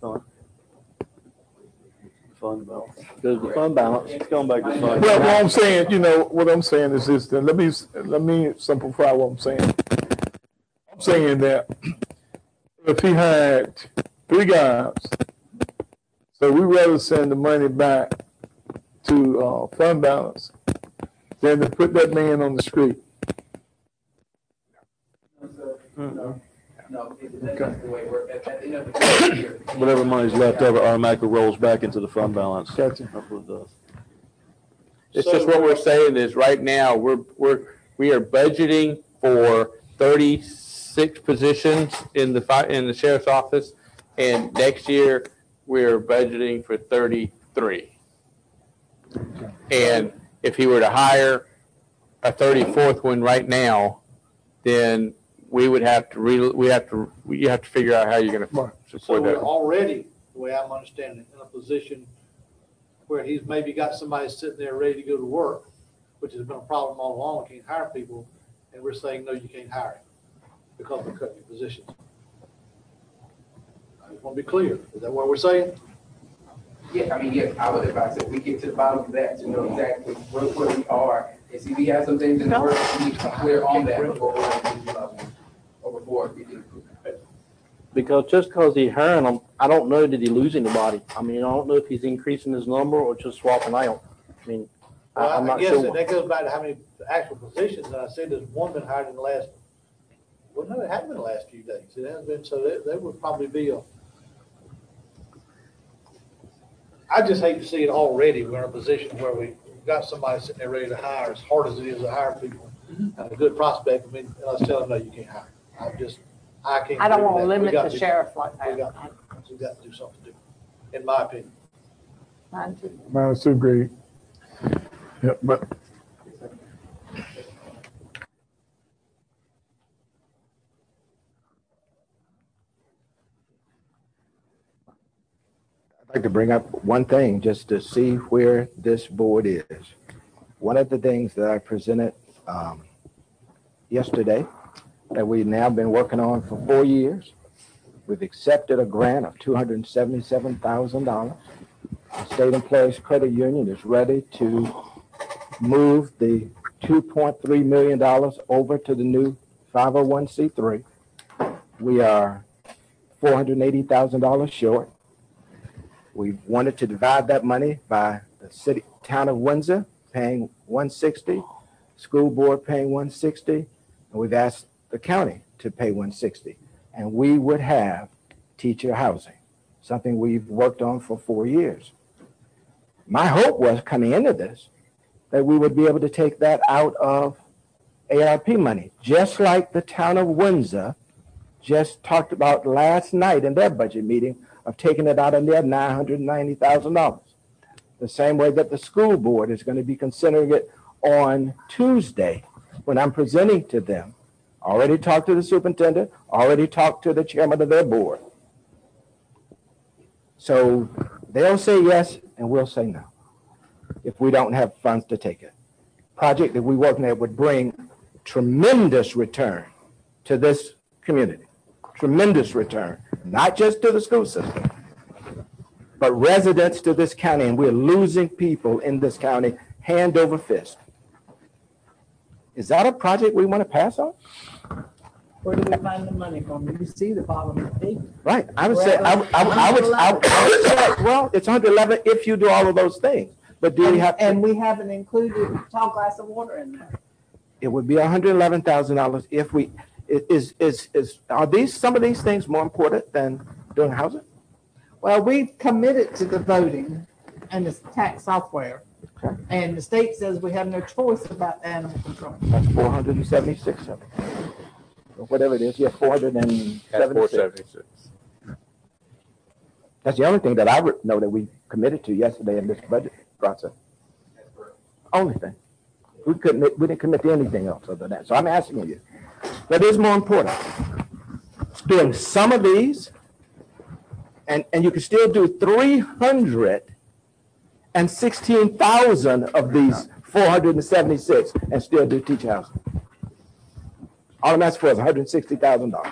Fund balance. goes to fund balance. It's going back to fund. Well, what I'm saying, you know, what I'm saying is this, then let me, let me simplify what I'm saying. I'm saying that if he had three guys, so we rather send the money back to, uh, fund balance than to put that man on the street. No, no, it- that's the way it works. At, at the end of the fiscal year. Whatever money's left over automatically rolls back into the fund balance. Gotcha. That's what it does. It's just what we're saying is right now, we're, we're, we are budgeting for thirty-six positions in the fi, in the sheriff's office. And next year, we're budgeting for thirty-three. And if he were to hire a thirty-fourth one right now, then we would have to re, we have to, you have to figure out how you're gonna So support we're that. already, the way I'm understanding it, in a position where he's maybe got somebody sitting there ready to go to work, which has been a problem all along, can't hire people, and we're saying, no, you can't hire him because we're cutting your positions. I just want to be clear. Is that what we're saying? Yeah, I mean, yes, I would advise that we get to the bottom of that to know exactly where, where we are. And see, we have some things in the works, we need to be clear on that before we go to July one, or before we do. Because just because he's hiring them, I don't know, did he lose anybody? I mean, I don't know if he's increasing his number or just swapping out. I mean, I- Well, I'm I not guess sure. that goes back to how many actual positions, and I said there's one been hired in the last, well, no, it hasn't been the last few days. It has been, so there, there would probably be a, I just hate to see it already. We're in a position where we've got somebody sitting there ready to hire, as hard as it is to hire people, and a good prospect, I mean, and I was telling them, no, you can't hire. I just, I can't. I don't agree with want to that. We limit got the to- sheriff like We that. got, we got to do something to do, in my opinion. Mine too. Mine's too great. Yeah, but I'd like to bring up one thing just to see where this board is. One of the things that I presented um, yesterday that we've now been working on for four years, we've accepted a grant of two hundred seventy-seven thousand dollars. The State Employees Credit Union is ready to move the two point three million dollars over to the new five oh one c three. We are four hundred eighty thousand dollars short. We wanted to divide that money by the city, town of Windsor paying one hundred sixty, school board paying one hundred sixty, and we've asked the county to pay one hundred sixty. And we would have teacher housing, something we've worked on for four years. My hope was coming into this that we would be able to take that out of A R P money, just like the town of Windsor just talked about last night in their budget meeting of taking it out of their nine hundred ninety thousand dollars. The same way that the school board is going to be considering it on Tuesday when I'm presenting to them. Already talked to the superintendent, already talked to the chairman of their board. So they'll say yes and we'll say no if we don't have funds to take it. Project that we working at would bring tremendous return to this community. Tremendous return, not just to the school system, but residents to this county, and we're losing people in this county hand over fist. Is that a project we want to pass on? Where do we find the money from? You see the bottom of the page. Right, I would say, I would, I would, I would, I would, I would say, well, it's one hundred eleven if you do all of those things, but do we have? And we haven't included a tall glass of water in there. It would be one hundred eleven thousand dollars if we, is, is, is, are these, some of these things more important than doing housing? Well, we've committed to the voting and the tax software. Okay. And the state says we have no choice about animal control. That's four hundred and seventy-six of it. Or whatever it is, yeah, four hundred and That's four seventy-six. seventy-six. That's the only thing that I re- know that we committed to yesterday in this budget process. Only thing. We couldn't, we didn't commit to anything else other than that. So I'm asking you, what is more important? Doing some of these, and, and you can still do three hundred and sixteen thousand of these four hundred and seventy-six and still do teacher housing. All I'm asking for is one hundred and sixty thousand dollars.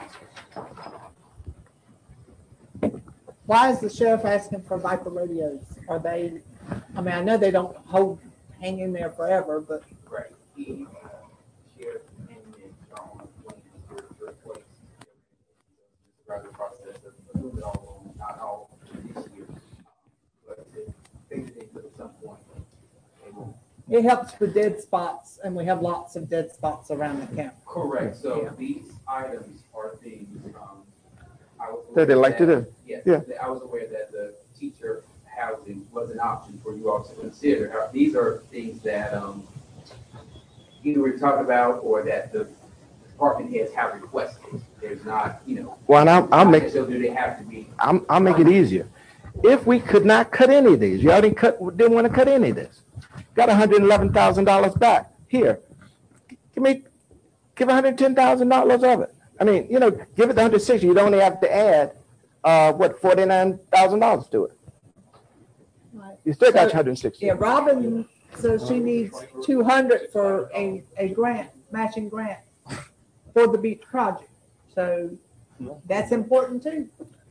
Why is the sheriff asking for Viper radios? Are they, I mean, I know they don't hold, hang in there forever, but. Right. He, uh, sheriff and John, to replace rather process of a little bit all, not all this year. But they think that at some point they will. It helps with dead spots, and we have lots of dead spots around the camp. Correct. So Yeah. these items are things, um, I was. That they like to do. Yes, Yeah. I was aware that the teacher housing was an option for you all to consider. Uh, These are things that, um, either we talked about or that the department heads have requested. There's not, you know. Well, and I'll, I'll make, So do they have to be? I'm, I'll make it easier. If we could not cut any of these, you already cut, didn't want to cut any of this. Got one hundred eleven thousand dollars back. Here, give me, give one hundred ten thousand dollars of it. I mean, you know, give it the one hundred sixty. You'd only have to add, uh, what, forty-nine thousand dollars to it. Right. You still got So- your one hundred sixty. Yeah, Robin says she needs two hundred for a, a grant, matching grant for the beach project. So that's important too.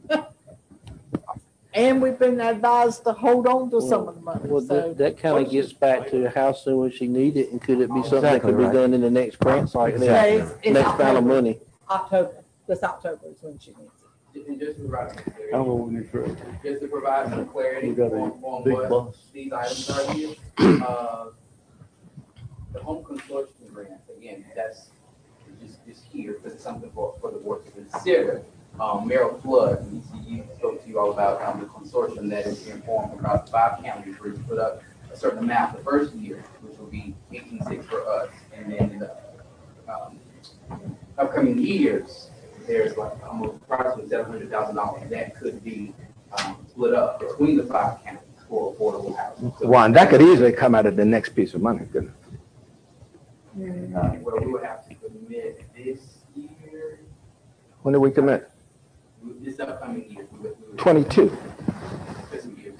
And we've been advised to hold on to some of the money, Well, so. that, that kind of gets back to how soon will she need it, and could it be something that Exactly could be right. done in the next grant cycle? Yeah, it's- it's Next round of October. money. October, this October is when she needs it. And just to provide, some clarity- I will need further. just to provide some clarity We got a on, on big what bus. these items are here. Uh, The home consortium grant, again, that's just, just here, but it's something for, for the board to consider. Um, Merrill Flood, E C U spoke to you all about, um, the consortium that is being formed across five counties, where you put up a certain amount the first year, which will be eighteen six for us, and then in the, um, upcoming years, there's like almost approximately seven hundred thousand dollars that could be, um, split up between the five counties for affordable housing. So, Well, and that could easily come out of the next piece of money, couldn't it? uh, well, we would have to commit this year, When do we commit? this upcoming year. we would- we would- Twenty-two. Fiscal year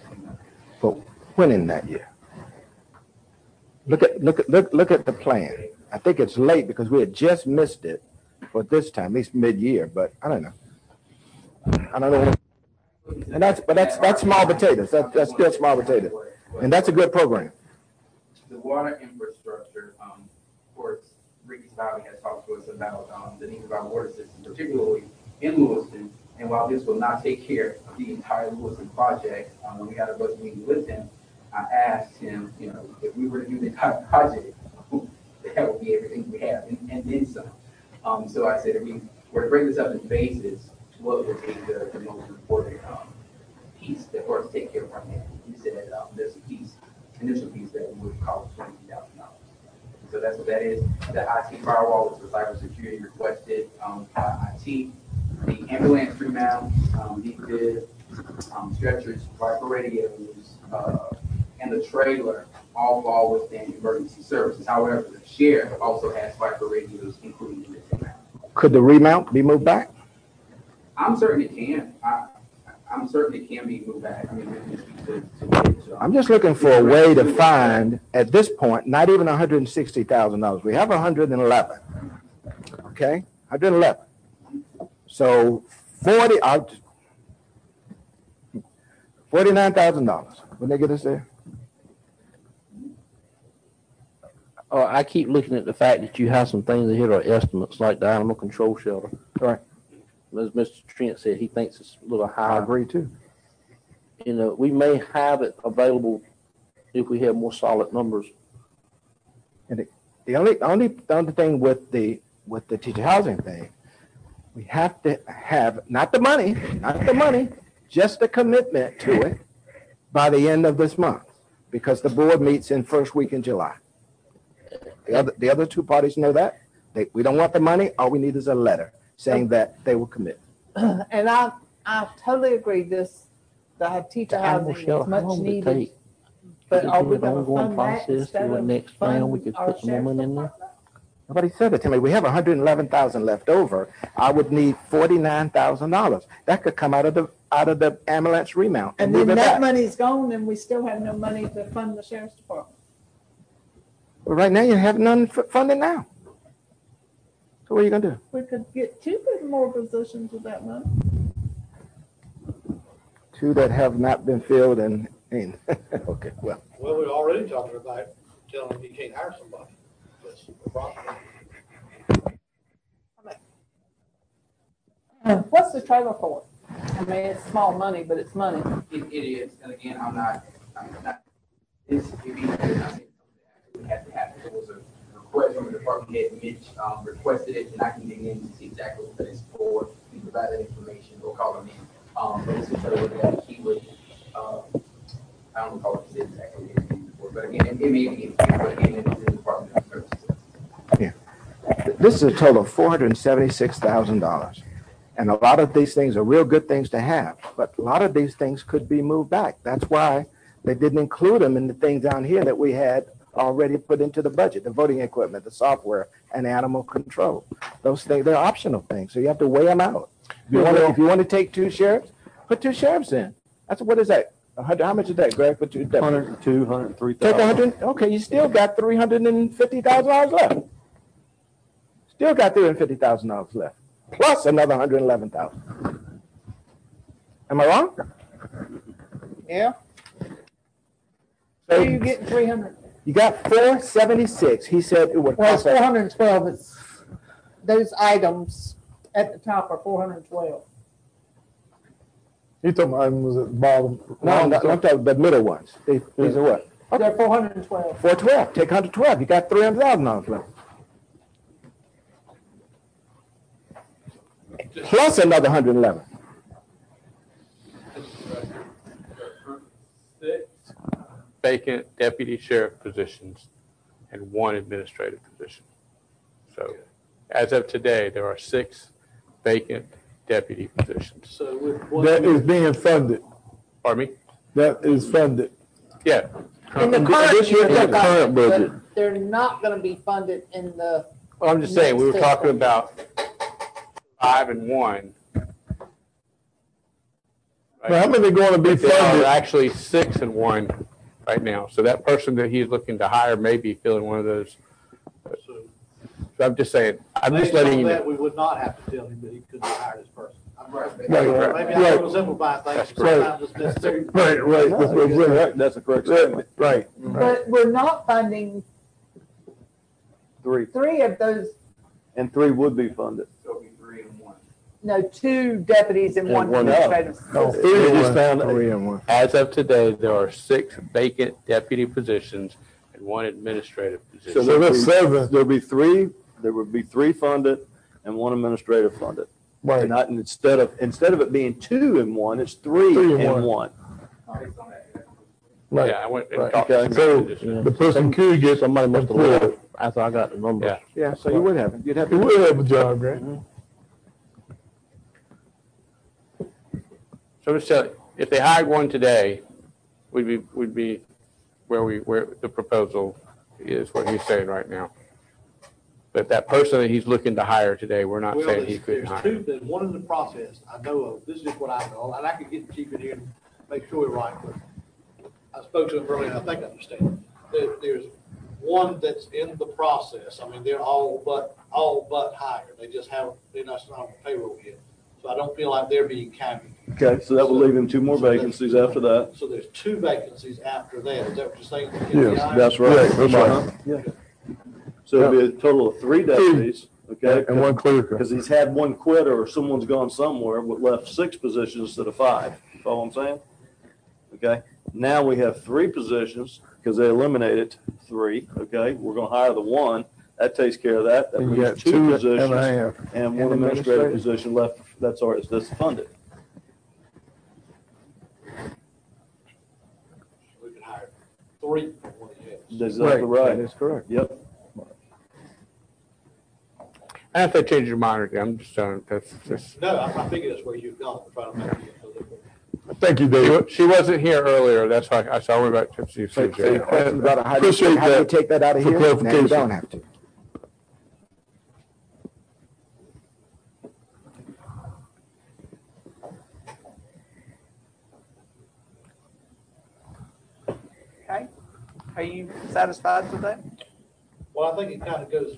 winning that year. Look at, look at, look, look at the plan. I think it's late because we had just missed it for this time, at least mid-year, but I don't know. I don't know. And that's, but that's, that's small potatoes. That, that's still small potatoes. And that's a good program. The water infrastructure, um, of course, Ricky Stiley has talked to us about, um, the needs of our water system, particularly in Lewiston. And while this will not take care of the entire Lewiston project, um, when we had a budget meeting with him, I asked him, you know, if we were to do the entire project, that would be everything we have, and, and then some. Um, so I said, if we were to break this up in phases, what would be the, the most important um, piece that for us to take care of right now? He said, um, there's a piece, initial piece that would cost twenty thousand dollars. So that's what that is. The I T firewall is for cybersecurity requested um, by I T. The ambulance remount, um, the bid, um, stretchers, Viper radios, uh, and the trailer all fall within emergency services. However, the sheriff also has Viper radios, including in this amount. Could the remount be moved back? I'm certain it can. I, I'm certain it can be moved back. I mean, to, to, to, I'm just looking for a way to find, at this point, not even one hundred sixty thousand dollars. We have one hundred eleven. Okay, one hundred eleven. So forty, I'll, forty-nine thousand dollars. When they get us there? Uh, I keep looking at the fact that you have some things that hit our estimates, like the animal control shelter. Right. As Mister Trent said, he thinks it's a little I high. agree too. You know, we may have it available if we have more solid numbers. And the, the only, only, the only thing with the, with the teacher housing thing, we have to have, not the money, not the money, just a commitment to it by the end of this month, because the board meets in first week in July. The other, the other two parties know that. They, we don't want the money. All we need is a letter saying that they will commit. And I, I totally agree, this, the teacher The animal housing shelter, is how much long would it needed. take? But Could it are be we an gonna ongoing fund that process instead through of next round? We fund could our put some more money in there? sheriff's Nobody said it to me. We have one hundred eleven thousand left over. I would need forty-nine thousand dollars. That could come out of the, out of the ambulance remount. And move then it that back. money's gone and we still have no money to fund the sheriff's department. Well, right now you have none f- funded now. So what are you gonna do? We could get two more positions with that money. Two that have not been filled and, and okay, well, Well, we're already talking about telling him he can't hire somebody. That's the problem. What's the trailer for? I mean, it's small money, but it's money. It, it is, and again, I'm not, I'm not, it's, it be, I think it has to happen. There was a request from the department head, Mitch, um, requested it, and I can dig in to see exactly what it's for. We provide that information, we'll call him in. Um, but it's a trailer that he would, uh, I don't recall what it is exactly what it's used for, but again, it, it may be, but again, it's in the Department of Services. yeah. This is a total of four hundred seventy-six thousand dollars. And a lot of these things are real good things to have, but a lot of these things could be moved back. That's why they didn't include them in the things down here that we had already put into the budget, the voting equipment, the software, and animal control. Those things, they're optional things, so you have to weigh them out. If you want to, if you want to take two sheriffs, put two sheriffs in. That's, what is that? A hundred, how much is that, Greg? Put two deputies. Hundred and two, hundred and three Take thousand. a hundred, okay, you still got three hundred and fifty thousand dollars left. Still got three hundred and fifty thousand dollars left, plus another hundred and eleven thousand. Am I wrong? Yeah. So Where you getting three hundred? you got four seventy-six. He said it would Well, it's cost four us. hundred and twelve. It's, those items at the top are four hundred and twelve. He talking about item was at the bottom. No, no, I'm talking the middle ones. They- These are what? They're four hundred and twelve. four twelve. Take one hundred twelve. You got three hundred thousand dollars left. Plus another one hundred eleven. Six vacant deputy sheriff positions and one administrative position. So as of today, there are six vacant deputy positions. So with one. That is being funded. Pardon me? That is funded. Yeah. In the Um, current this year, year- they're current funded, but budget. they're not gonna be funded in the, Well, I'm just saying, we were Next talking fiscal. about five and one. Now, how many going to be There are funded? actually six and one right now. So that person that he's looking to hire may be filling one of those. So So I'm just saying, I'm just based on letting you that, know. we would not have to tell him that he couldn't hire this person. I'm right. Right, Maybe right, I right. oversimplify things, That's but sometimes it's necessary. Right, right. No, That's what I'm saying. that- That's a correct statement. Right. But we're not funding Three, three of those, and three would be funded. So it'll be three and one. no, two deputies and one one- administrative. No, assistant. three We and just one. found- Three and one. As of today, there are six vacant deputy positions and one administrative So position. So that's seven. There'll be three, there would be three funded and one administrative funded. Right. And not, instead of, instead of it being two in one, it's three Three in in one. one. Based on that. Right. Yeah, I went and Right. talked to Okay. some So positions. the person could get Somebody must have employed. left after I got the numbers. Yeah. Yeah, so you would have, you'd have. He will have a job, Grant. So just tell, if they hired one today, we'd be, we'd be where we, where the proposal is, what he's saying right now. But that person that he's looking to hire today, we're not Well, saying he there's, couldn't there's hire. two, there's one in the process I know of, this is just what I know, and I can get the chief in here and make sure we're right, but I spoke to him earlier, and I think I understand. There, there's one that's in the process, I mean, they're all but, all but hired, they just haven't, they're not on the payroll yet. So I don't feel like they're being counted. Okay, so that will leave him two more vacancies after that. So there's two vacancies after that, is that what you're saying? Yes, That's right. Right, that's right. Uh-huh. Yeah. So it'll be a total of three deputies, okay? And one clerical. Because he's had one quitter or someone's gone somewhere, but left six positions instead of five. You follow what I'm saying? Okay, now we have three positions because they eliminated three, okay? We're gonna hire the one. That takes care of that. That And you got leaves two two and a positions half. and one And administrative administrative. position left. That's ours, that's funded. We could hire three from one of the others. That's exactly right. That is correct. Yep. And if they change your mind, I'm just saying, that's just. No, I, I figure that's where you've gone, trying to make it. Thank you, She David. wa- She wasn't here earlier, that's why I saw her back to see if she was So your here. question about how do you, Appreciate how do you that take that out of for here? Now you clarification. don't have to. Okay, are you satisfied with that? Well, I think it kind of goes,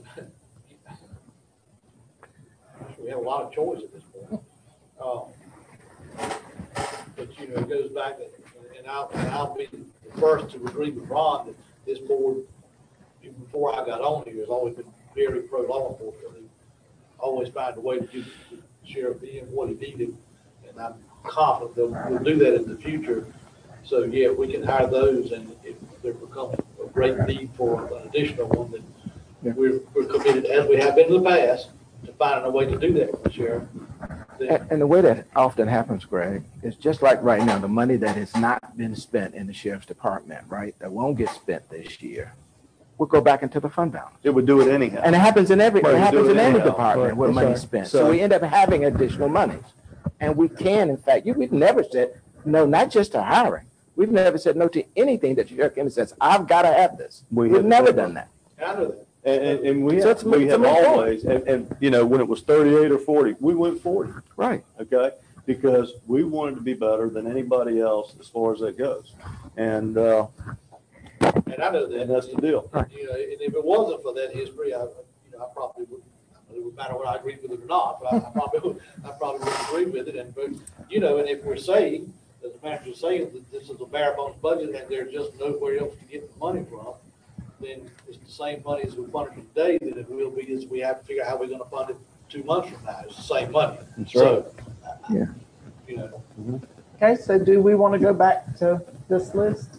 we have a lot of choice at this point. Um, But, you know, it goes back, and I'll, and I'll be the first to agree with Ron that this board, even before I got on here, has always been very pro law enforcement. Always find a way to give the sheriff Ian what he needed, and I'm confident they'll, they'll do that in the future. So, yeah, we can hire those, and if there becomes a great need for an additional one, then we're, we're committed, as we have been in the past, to finding a way to do that with the sheriff. Then- And, and the way that often happens, Greg, is just like right now, the money that has not been spent in the sheriff's department, right, that won't get spent this year, will go back into the fund balance. It would do it anyhow. And it happens in every, Right, it do happens it in any anyhow. department Right, where that's money's right. spent. So- So we end up having additional monies. And we can, in fact, you, we've never said, no, not just to hiring. We've never said no to anything that the sheriff Kennedy says, I've got to have this. We We've have never never. done that. And I know that. And, and, and we So have, it's- we it's have a moot point. always, and, and, you know, when it was thirty-eight or forty, we went forty, Right. okay? Because we wanted to be better than anybody else as far as that goes. And, uh, And I know that. and that's the deal. You know, and if it wasn't for that history, I, you know, I probably would, it would matter whether I agreed with it or not, but I, I probably would, I probably would agree with it. And, but, you know, and if we're saying, as the manager is saying, that this is a bare bones budget and there's just nowhere else to get the money from, then it's the same money as we funded today that it will be, is we have to figure out how we're gonna fund it two months from now. It's the same money. That's So, Yeah. You know, Okay, so do we want to go back to this list?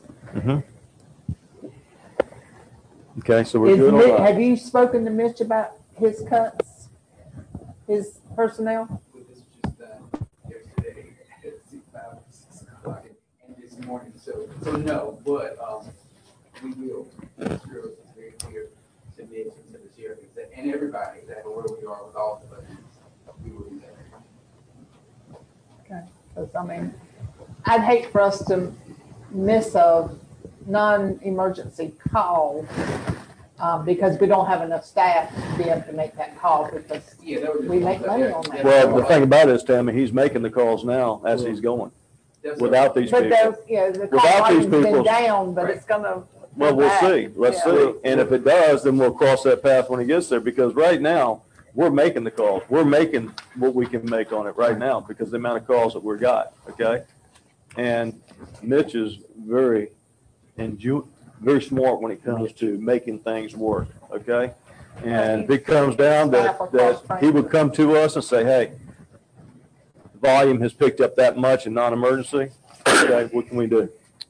Okay, so we're Is good on Mi- that. have you spoken to Mitch about his cuts, his personnel? But this was just done yesterday at six, five, six o'clock and this morning, so, so no, but, um, we will, it's true, it's very clear, submit to the sheriff, and everybody, exactly where we are with all the budgets, we will do that. Okay, because I mean, I'd hate for us to miss a non-emergency call um, because we don't have enough staff to be able to make that call because Yeah, that was just. We make money on that. Well, the thing about it is, Tammy, he's making the calls now as he's going. That's without these But people. those, yeah, the call Without these volume's been people- down, but it's gonna. Well, go we'll back. see. Let's Yeah. see. And if it does, then we'll cross that path when he gets there, because right now, we're making the calls. We're making what we can make on it right now because the amount of calls that we got, okay? And Mitch is very, inju- very smart when it comes to making things work, okay? And if it comes down that, that he would come to us and say, hey, volume has picked up that much in non-emergency, okay, what can we do?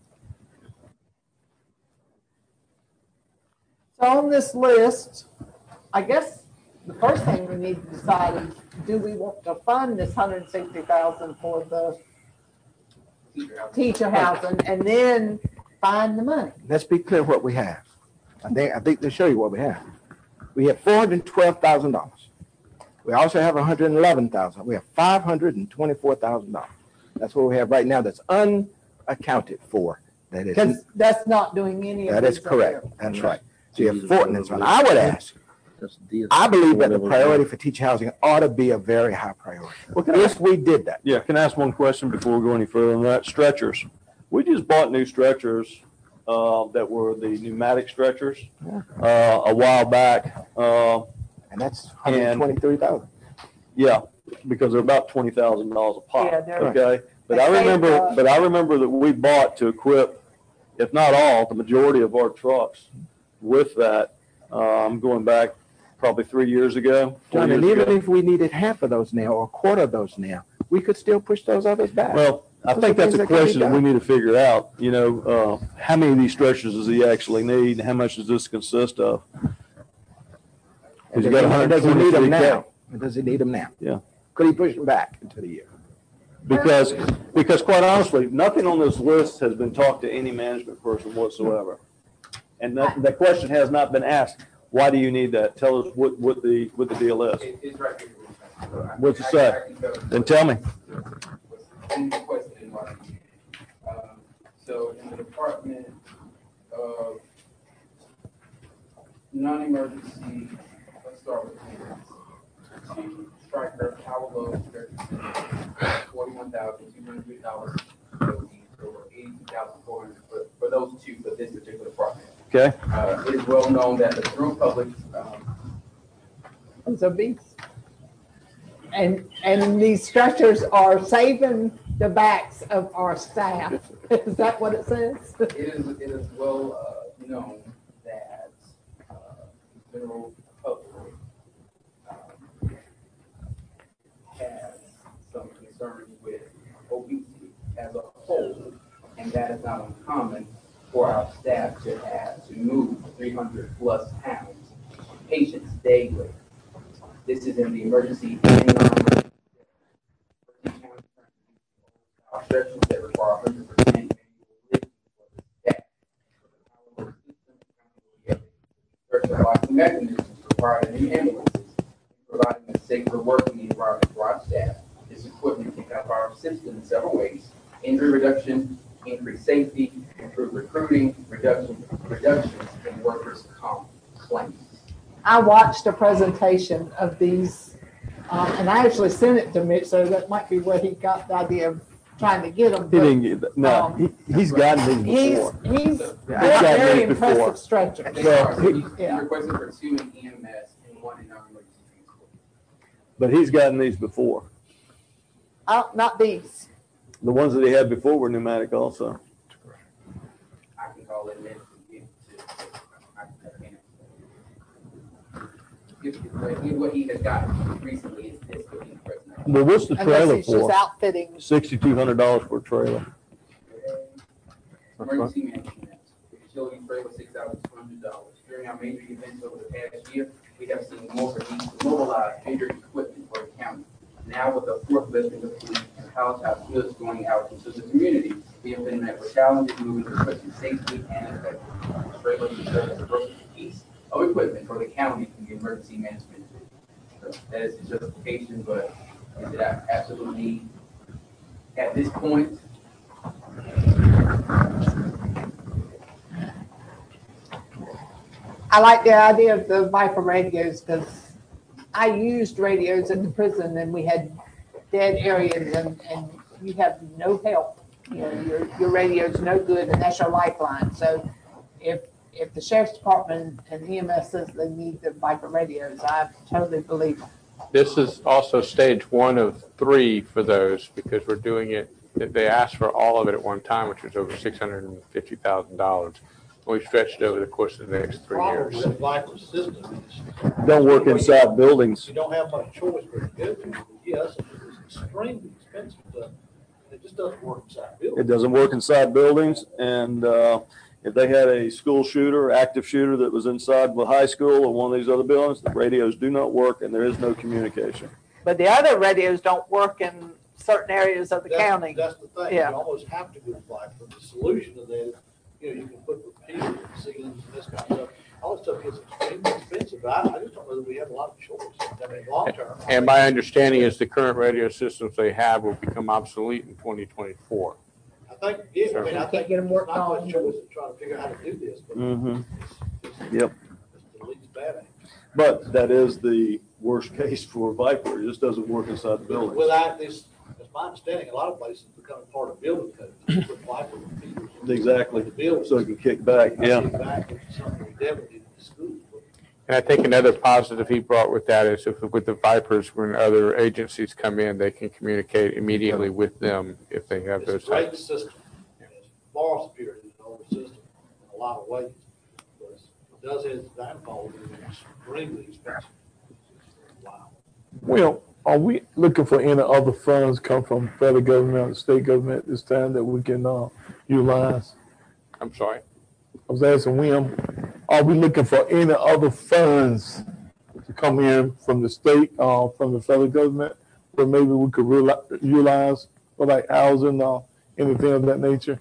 So on this list, I guess the first thing we need to decide is, do we want to fund this hundred and sixty thousand for the teacher housing and then find the money? Let's be clear what we have. I think, I think they show you what we have. We have four hundred and twelve thousand dollars. We also have one hundred and eleven thousand dollars. We have five hundred and twenty-four thousand dollars. That's what we have right now that's unaccounted for. That is, Because that's not doing any of that this. is correct. That's right. So you have four, and so I would ask, That's the deal. I believe that the priority for teacher housing ought to be a very high priority. Well, can I If we did that. Yeah, can I ask one question before we go any further on that? Stretchers. We just bought new stretchers uh, that were the pneumatic stretchers uh, a while back. Uh, And that's one hundred and twenty-three thousand. Yeah, because they're about twenty thousand dollars a pop, Yeah, they're- okay? But I They remember, save, uh, but I remember that we bought to equip, if not all, the majority of our trucks with that. Um, going back probably three years ago, four John, years and even ago. if we needed half of those now or a quarter of those now, we could still push those others back. Well, I Those think are that's things a that can be question that we done. need to figure out, you know, uh, how many of these stretchers does he actually need? How much does this consist of? And Because you does got he- does he need them one hundred twenty-three now? K. Or does he need them now? Yeah. Could he push them back into the year? Because, because quite honestly, nothing on this list has been talked to any management person whatsoever. And that, the question has not been asked, why do you need that? Tell us what, what the, what the deal is. It- It's right here. So I- What's it I- say? I can go- Then tell me. what's in the question in Washington. Um, So in the Department of Non-Emergency, let's start with payments. Striker, power load, forty-one thousand two hundred dollars. So eighty-two thousand four hundred for, for those two, for this particular department. Okay? Uh, it is well known that the Through Public, um, Those are beasts. And, and these structures are saving the backs of our staff. Is that what it says? it is, it is well, uh, known that, uh, general public, um, has some concerns with obesity as a whole, and that is not uncommon for our staff to have to move three hundred plus pounds patients daily. This is in the emergency and non-emergency. Our stretchers that require one hundred percent manual lifting for the staff. The power system, stretcher locking mechanisms required in the ambulances, providing a safer working environment for our staff. This equipment can help our system in several ways: injury reduction, increased safety, improved recruiting, reduction, reductions in workers' comp claims. I watched a presentation of these, um, and I actually sent it to Mitch, so that might be where he got the idea of trying to get them. He didn't get that. No, Um, he, he's gotten these He's, before. he's, Yeah, they're I've gotten very these before. impressive stretchers. They are, so you- Yeah. you're requesting for two in E M S and one in non-emergency transport. But he's gotten these before. Uh, not these. The ones that he had before were pneumatic also. I can call it in to get to, I can. If- if- What he has gotten recently is this, what he's present. Well, what's the Unless trailer he's just for? outfitting. Sixty-two hundred dollars for a trailer. Emergency management, utility trailer, six thousand two hundred dollars. During our major events over the past year, we have seen more needs to mobilize bigger equipment for the county. Now with the forklifting of fleet and palletized goods going out into the community, we have been met with challenges moving equipment safely and effectively. Trailer can serve as a broken piece of equipment for the county in the emergency management. So that is the justification, but is it a- absolutely at this point? I like the idea of the Viper radios because I used radios at the prison and we had dead areas and, and you have no help you know, your, your radio's no good and that's your lifeline. So if, if the sheriff's department and E M S says they need the Viper radios, I totally believe them. This is also stage one of three for those because we're doing it, they asked for all of it at one time, which was over six hundred fifty thousand dollars. We stretched it over the course of the next three Problem years. with Viper system is Don't work inside buildings. you don't have much choice but to go to. Yes, it's extremely expensive, but it just doesn't work inside It buildings. doesn't work inside buildings, and uh, if they had a school shooter, active shooter that was inside the high school or one of these other buildings, the radios do not work and there is no communication. But the other radios don't work in certain areas of the That's- county. That's the thing, Yeah. you almost have to go with Viper. The solution to that is, you know, you can put repeaters and ceilings and this kind of stuff. All this stuff gets extremely expensive. I, I just don't know that we have a lot of choice. I mean, long term. I And think- my understanding is the current radio systems they have will become obsolete in twenty twenty-four. I think, yeah, I mean, I Can't think get 'em there's worked not on. much choice in trying to figure out how to do this, but Mm-hmm. it's, it's, Yep. it's the least bad. But that is the worst case for Viper. It just doesn't work inside the buildings. Without this, it's my understanding, a lot of places becoming part of building code. You put Viper repeaters in Exactly. The building. So it can kick back, yeah. Kick back, which is something we definitely need in the schools. And I think another positive he brought with that is if with the Vipers, when other agencies come in, they can communicate immediately with them if they have It's a those great types. system. It's far superior to the older system in a lot of ways. But it's- it does have its downfalls and it's extremely expensive. Wow. Well, are we looking for any other funds come from federal government or state government this time that we can uh, utilize? I'm sorry. I was asking William, are we looking for any other funds to come in from the state, uh, from the federal government, where maybe we could reali- utilize for like housing or anything of that nature?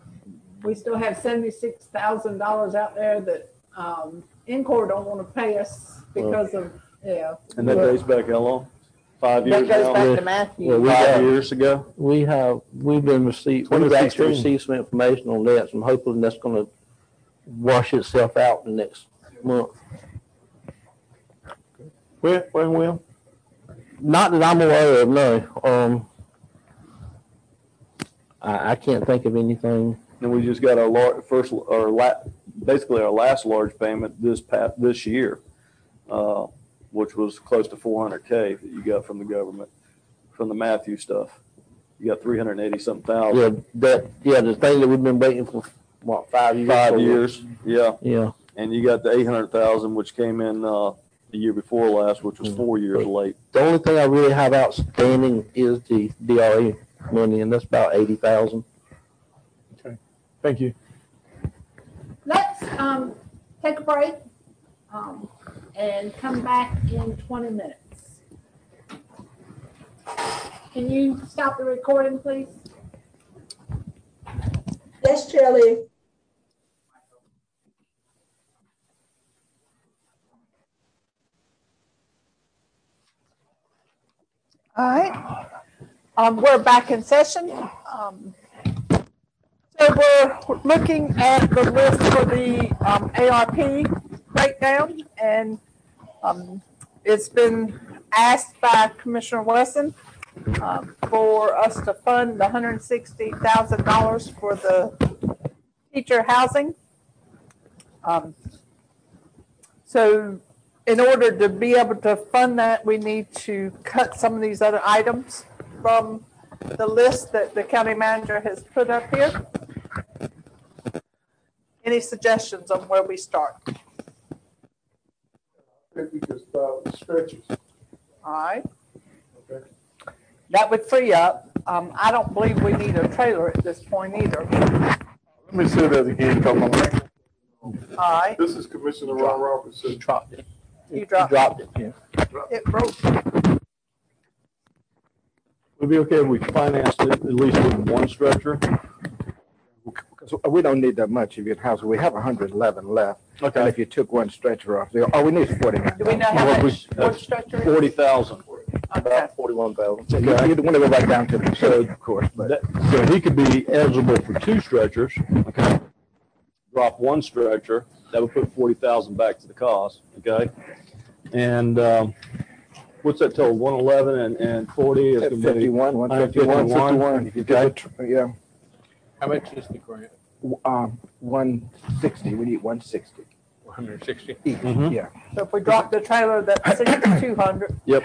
We still have seventy-six thousand dollars out there that, um, Encore don't want to pay us because of, yeah. And that dates back how long? Five That years goes now? back to Well, Matthew. we Five got- years ago? We have, we've been received, we've twenty actually sixteen. received some information on that, so I'm hoping that's gonna wash itself out the next month. When, when, William? Not that I'm aware of, no. Um, I, I can't think of anything. And we just got our lar- first, our la, basically our last large payment this past, this year, uh, which was close to four hundred K that you got from the government, from the Matthew stuff. You got three hundred eighty something thousand. Yeah, that, yeah, the thing that we've been waiting for, what, five years? Five for? years, yeah. Yeah. And you got the eight hundred thousand, which came in, uh, the year before last, which was four years late. The only thing I really have outstanding is the D R A money, and that's about eighty thousand. Thank you. Let's, um, take a break, um, and come back in twenty minutes. Can you stop the recording, please? Yes, Shirley. All right, um, we're back in session. Um, So we're looking at the list for the, um, A R P breakdown, and, um, it's been asked by Commissioner Wesson, um, for us to fund the hundred and sixty thousand dollars for the teacher housing. Um, So in order to be able to fund that, we need to cut some of these other items from the list that the county manager has put up here. Any suggestions on where we start? I think we could start with stretchers. All right, Okay. that would free up. Um, I don't believe we need a trailer at this point either. Let me say that again, come on. All right, This is Commissioner Ron Robertson. Dropped it. you dropped, Dropped it, yeah. it broke. Would it be okay if we financed it at least with one stretcher? Because we don't need that much of your house. We have one hundred eleven left. And Okay. if you took one stretcher off, there, all we need is forty-nine. Do we know how Well, we- much one stretcher is? Forty thousand. Okay, About forty-one thousand. So you, you want to go right down to the code, of course, but So he could be eligible for two stretchers, okay? Drop one stretcher, that would put forty thousand back to the cost, okay? And, um, what's that total, one eleven and, and forty is at gonna be fifty-one, one fifty-one, fifty-one, fifty-one. If you get the tr- Yeah, How much is the grant? Um, one sixty, we need one sixty one hundred sixty? each, Mhm. yeah. So if we drop the trailer, that's sixty-two hundred. Yep.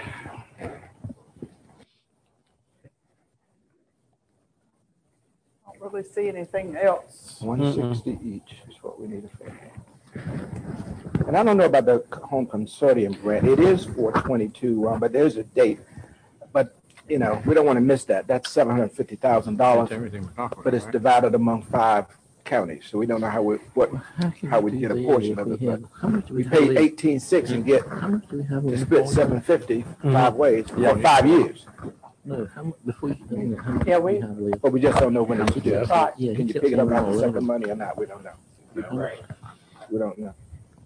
Don't really see anything else. One sixty each is what we need to pay. And I don't know about the home consortium grant. It is for twenty-two, uh, but there's a date. But, you know, we don't want to miss that. That's seven hundred fifty thousand dollars, Everything we're talking but it's about, right? divided among five counties. So we don't know how we, what, how we get a portion of it. But How much do we we pay have? eighteen six and get How much do we have? in to the split phone? seven fifty five ways Yeah. for five years. No, how much, before you, how much Yeah, do we- have left? But we just don't know when it's due. Right. Yeah, Can he you kept pick it up saying after all second eleven. money or not? We don't know. We don't know. Right. We don't know.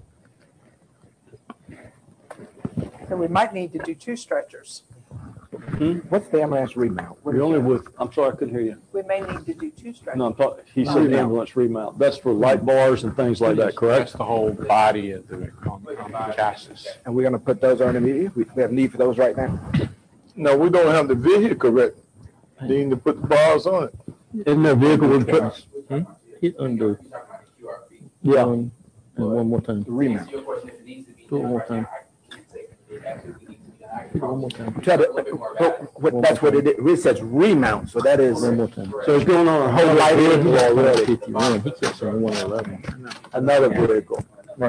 So we might need to do two stretchers. What's the ambulance remount? What We is only that? with, I'm sorry, I couldn't hear you. We may need to do two stretchers. No, I'm talking, he said ambulance remount. That's for light bars and things like that, That's correct? the whole body of the um, um, chassis. And we're gonna put those on immediately? We we have need for those right now? No, we don't have the vehicle correct. Need to put the bars on it. Isn't there a vehicle with trucks? Hit undo, You're talking about the Q R P. Yeah. um, and one more time, The remount. Your question, if it needs to be Do it done one right more now, I can't say it absolutely needs to be done. I can hit it one more probably- time, Try A little bit more to, about it. what, that's what it is. It says remount, so that is one more time. So it's going on a whole light vehicle already, Fifty-one, he kept saying one eleven. another vehicle.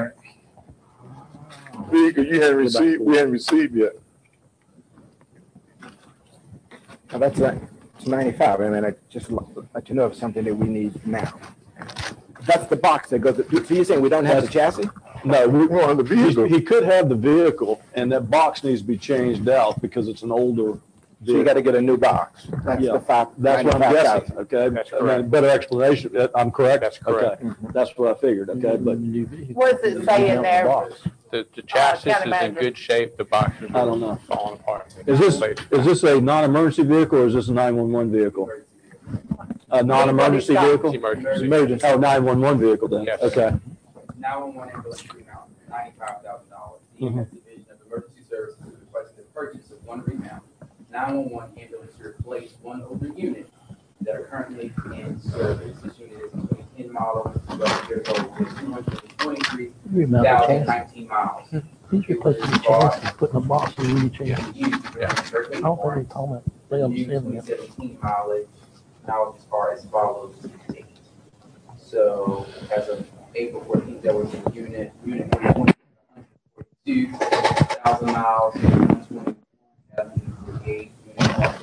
Vehicle you hadn't received, we hadn't received yet. Now that's that, it's ninety-five, and then I just let let you know of something that we need now. That's the box that goes, so you're saying we don't have the chassis? No, we, We don't have the he, vehicle. he could have the vehicle and that box needs to be changed out because it's an older So you vehicle. gotta get a new box. That's Yeah. the five, That's what I'm ninety-five guessing, thousand. okay? That's I mean, correct. Better explanation, Uh, I'm correct? That's correct. Okay. That's what I figured, okay, but New vehicle. What does it say in there? The, the chassis county is manager. in good shape, the box is I don't know. falling apart. Is this, is this a non-emergency vehicle or is this a nine one one vehicle? A non-emergency It's vehicle? It's emergency. Emergency. Oh, nine one one vehicle then, Yes. okay. nine one one ambulance remount, ninety-five thousand dollars. The E M S Division of Emergency Services is requesting the purchase of one remount, nine one one ambulance to replace one older unit that are currently in service. This unit is a twenty ten model, twelve years old, with two hundred twenty-three Remount the thousand chassis. nineteen miles. He's replacing the chassis, putting a box in the chassis. Used for I don't think they told me, they Used understand twenty that. seventeen mileage, now as far as follows. So as of April fourteenth, there was a unit, unit two thousand miles, one twenty, forty-eight, unit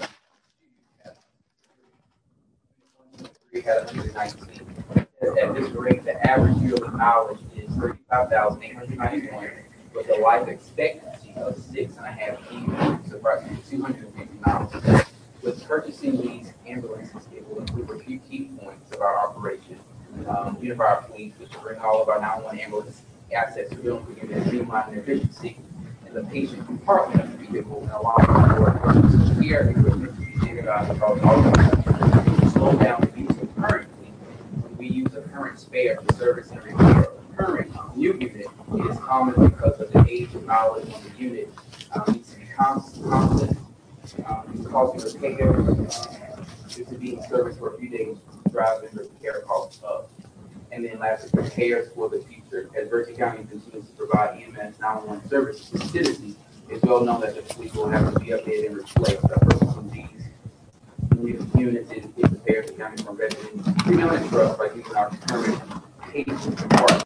three had one hundred nineteen. At at this rate, the average yearly mileage is thirty-five thousand eight hundred ninety-one, with a life expectancy of six and a half years, so approximately two hundred fifty miles. With purchasing these ambulances, it will improve a few key points of our operation. Um, unify our fleet, which will bring all of our nine one one ambulance assets to building for unit streamline and efficiency in the patient compartment of the vehicle and allow for purchase care equipment to be standardized across all of them. To slow down the use of current fleet, when we use a current spare for service and repair of a current new unit, it is common because of the age and mileage on the unit, um, needs to be constant, constant, um, causing repair, uh, due to being in service for a few days, driving the repair costs up. And then lastly, repairs for the future. As Berkeley County continues to provide E M S nine one one services to citizens, it's well known that the fleet will have to be updated and replaced. The purpose of these new units is to prepare the county from residents, frequent trust by using our current patient compartment.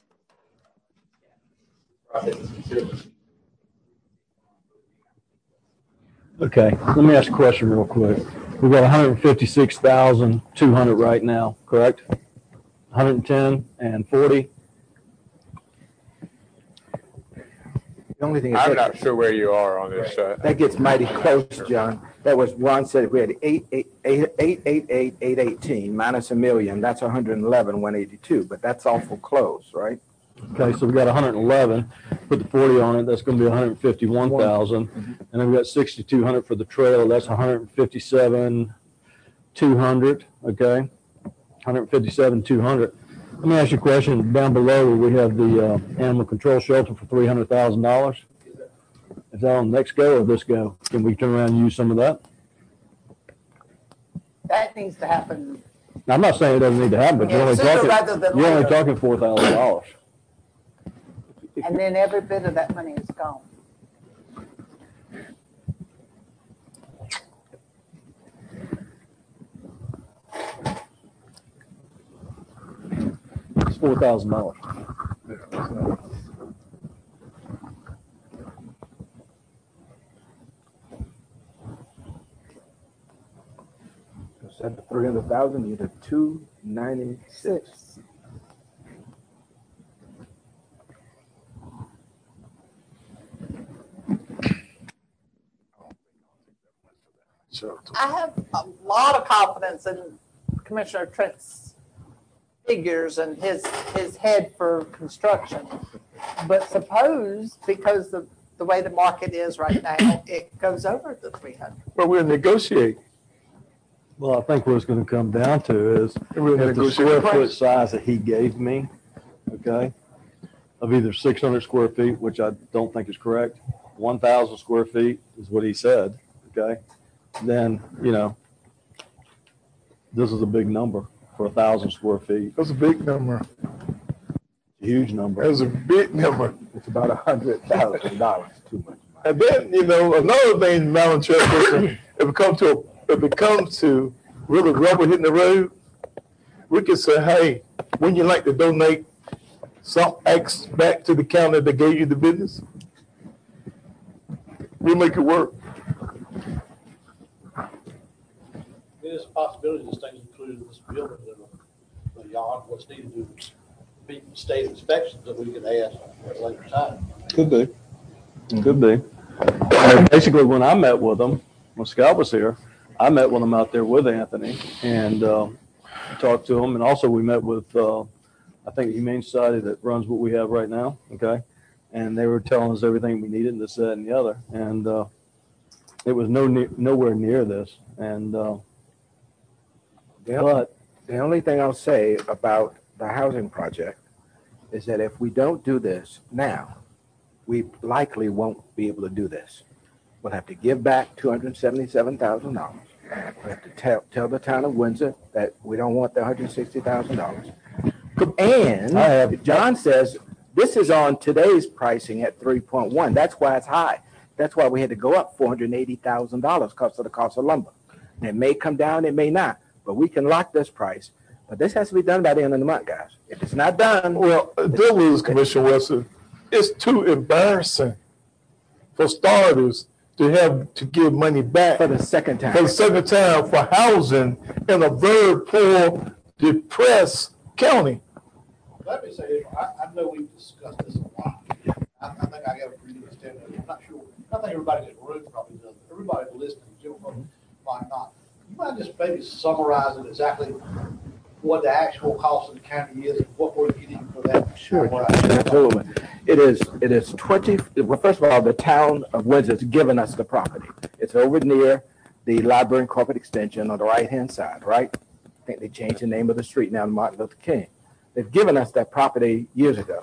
Process is considered. Okay, let me ask a question real quick. We've got one hundred fifty-six thousand two hundred right now, correct? one hundred ten and forty? The only thing is I'm that, not sure where you are on this, uh, that gets mighty close, John. That was, Ron said we had eight, eight, eight, eight, eight, eight, eight eighteen minus a million, that's one hundred eleven, one eighty-two, but that's awful close, right? Okay, so we got one hundred eleven, put the forty on it, that's gonna be one hundred fifty-one thousand. And then we got sixty-two hundred for the trailer, that's one hundred fifty-seven, two hundred, okay? one hundred fifty-seven, two hundred. Let me ask you a question. Down below, we have the uh, animal control shelter for three hundred thousand dollars. Is that on next go or this go? Can we turn around and use some of that? That needs to happen Now, I'm not saying it doesn't need to happen, but you're Yeah, only sooner rather talking, than you're only later. talking four thousand dollars. And then every bit of that money is gone. It's four thousand dollars. Instead of three hundred thousand, you did two ninety-six. I have a lot of confidence in Commissioner Trent's figures and his, his head for construction. But suppose, because of the way the market is right now, it goes over the three hundred. But we'll negotiate. Well, I think what it's gonna come down to is, We'll if the negotiate square the foot price. size that he gave me, okay, of either six hundred square feet, which I don't think is correct, one thousand square feet is what he said, okay? Then, you know, this is a big number for a thousand square feet, That's a big number. a huge number. That's a big number. It's about a hundred thousand dollars too much. And then, you know, another thing, Madam Chairperson, if it comes to, if it comes to really rubber hitting the road, we can say, hey, wouldn't you like to donate some X back to the county that gave you the business? We'll make it work. It is a possibility this thing's included in this building that are beyond what's needed to meet state inspections that we can ask at a later time. Could be, could be. And basically, when I met with him, when Scott was here, I met with him out there with Anthony and uh, talked to him. And also we met with, uh, I think, Humane Society that runs what we have right now, okay? And they were telling us everything we needed, and this, that, and the other. And uh, it was no ne- nowhere near this. And uh, The but the only thing I'll say about the housing project is that if we don't do this now, we likely won't be able to do this. We'll have to give back two hundred seventy-seven thousand dollars. We have to tell, tell the town of Windsor that we don't want the one hundred sixty thousand dollars. And I have- John says, this is on today's pricing at three point one. That's why it's high. That's why we had to go up four hundred eighty thousand dollars because of the cost of lumber. And it may come down, it may not, but we can lock this price. But this has to be done by the end of the month, guys. If it's not done, Well, deal with this, Commissioner Wilson. It's too embarrassing for starters to have to give money back for the second for the time. second time for housing in a very poor, depressed county. Let me say this, I, I know we've discussed this a lot. I, I think I got a pretty good understanding of it. I'm not sure, I think everybody in the room probably does, but everybody listening, Jim, might not. You might just maybe summarize it exactly what the actual cost of the county is and what we're getting for that. Sure, absolutely. It is, it is twenty, well, first of all, the town of Windsor's given us the property. It's over near the Library and Corporate Extension on the right-hand side, right? I think they changed the name of the street now to Martin Luther King. They've given us that property years ago.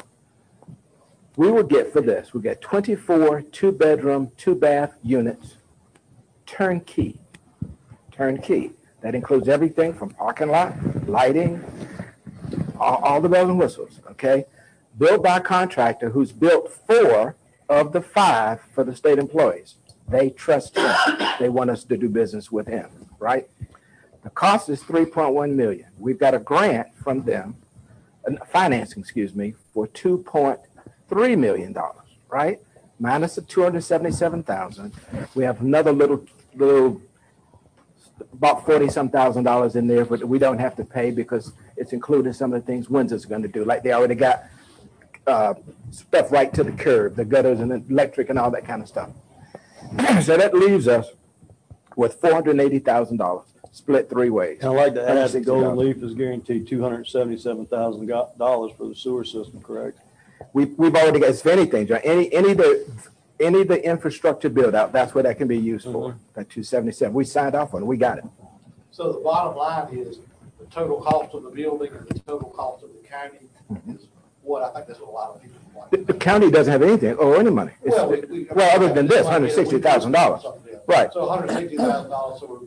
We will get for this, we get twenty-four two-bedroom, two-bath units, turnkey, turnkey. That includes everything from parking lot, lighting, all, all the bells and whistles, okay? Built by a contractor who's built four of the five for the state employees. They trust him. They want us to do business with him, right? The cost is three point one million. We've got a grant from them, uh, financing, excuse me, for two point three million dollars, right? Minus the two hundred seventy-seven thousand. We have another little, little, about forty some thousand dollars in there, but we don't have to pay because it's included some of the things Windsor's going to do. Like they already got uh, stuff right to the curb, the gutters and the electric and all that kind of stuff. So that leaves us with four hundred eighty thousand dollars split three ways. And I'd like to add that $160,000. Golden Leaf is guaranteed two hundred seventy-seven thousand dollars for the sewer system, correct? We, we've already got, it's anything, John, any, any of the, any of the infrastructure build out, that's what that can be used for, that two seventy-seven. We signed off on it, we got it. So the bottom line is the total cost of the building and the total cost of the county is what, I think that's what a lot of people The, want. the county doesn't have anything or any money. It's- Well, we- we- well, other than this, one hundred sixty thousand dollars. Right. So one hundred sixty thousand dollars, so we're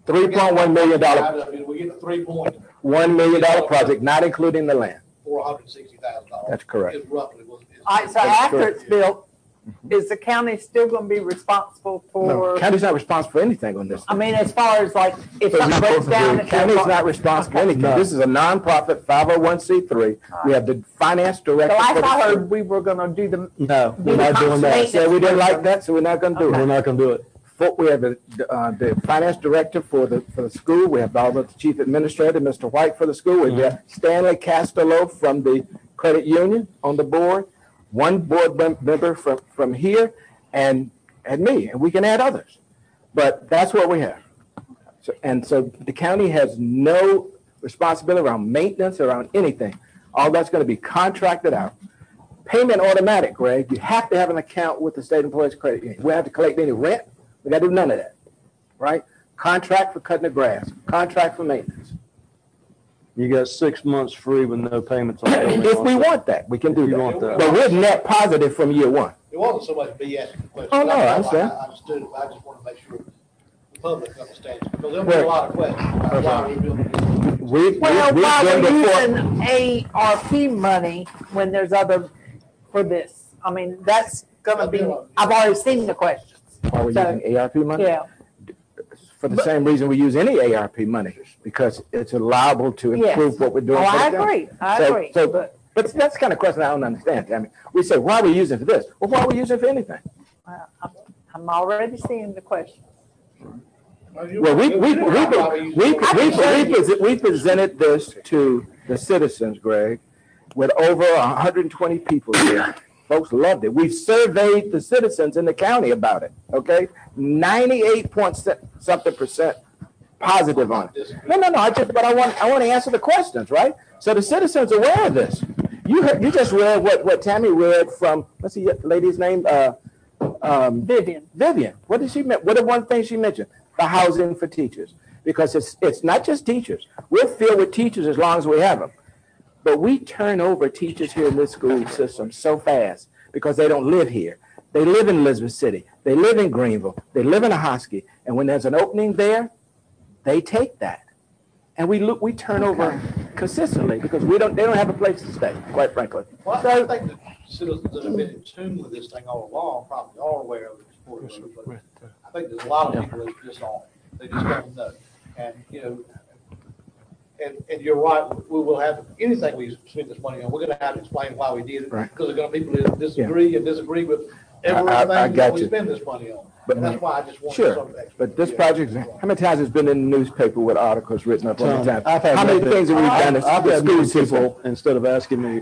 three point one million dollar, We get three point one million dollar project, not including the land. four hundred and sixty thousand dollars. That's correct. Is roughly what. is- All right, so That's after correct. it's built, is the county still gonna be responsible No, for, county's not responsible for anything on this. I mean, as far as like, if So something we're breaks down? The at county's their- not responsible for Okay. anything. This is a nonprofit five oh one C three. We have the finance The director. last for the I school. heard, we were gonna do the, No, Do we're the not doing that. maintenance. Said we didn't like that, so we're not gonna do We're it. not gonna do it. For- We have the, uh, the finance director for the, for the school. We have the chief administrator, Mister White, for the school. We have Stanley Castello from the credit union on the board, one board mem- member from, from here, and, and me, and we can add others. But that's what we have. So, and so the county has no responsibility around maintenance, around anything. All that's gonna be contracted out. Payment automatic, Greg. You have to have an account with the state employees credit union. We don't have to collect any rent. We gotta do none of that, right? Contract for cutting the grass, contract for maintenance. You got six months free with no payments on building. If we want that, we can do If you that. want that. But we're net positive from year one. It wasn't so much me asking the question. Oh, no, I understand. I understood it, but I just want to make sure the public understands, because there'll be a lot of questions about why we're doing this. We, we, well, we've while done we're before. using A R P money when there's other, for this, I mean, that's gonna be, I've already seen the questions. Are we So, using A R P money? Yeah, For the same reason we use any A R P money, because it's allowable to Yes. improve what we're oh, doing. for I the county. agree, I So- agree, so- but, But that's the kind of question I don't understand. I mean, we say, why are we using it for this? Well, why are we using it for anything? uh, I'm, I'm already seeing the question. Well, we, we, we, we, we, we, we, we presented this to the citizens, Greg, with over one hundred twenty people here. Folks loved it. We've surveyed the citizens in the county about it, okay? ninety-eight point something percent positive on it. No, no, no, I just, but I want, I want to answer the questions, right? So the citizens are aware of this. You heard, you just read what, what Tammy read from, what's the lady's name? Uh, um, Vivian, Vivian, what did she, men- what the one thing she mentioned? The housing for teachers. Because it's, it's not just teachers. We're filled with teachers as long as we have them. But we turn over teachers here in this school system so fast because they don't live here. They live in Elizabeth City. They live in Greenville. They live in Ahoskie. And when there's an opening there, they take that. And we look, we turn over consistently because we don't, they don't have a place to stay, quite frankly. Well, I think the citizens that have been in tune with this thing all along probably are aware of it. But I think there's a lot of people that just aren't, they just don't know. And, you know, and, and you're right, we will have, anything we spend this money on, we're gonna have to explain why we did it. Right. Because there are gonna be people that disagree and disagree with I- I- I everything got that we you. spend this money on. But- And that's why I just want Sure, some extra. but this project, how many times has been in the newspaper with articles written up on the time? I've had How many nothing- things have we done as I've the had school many system? people, instead of asking me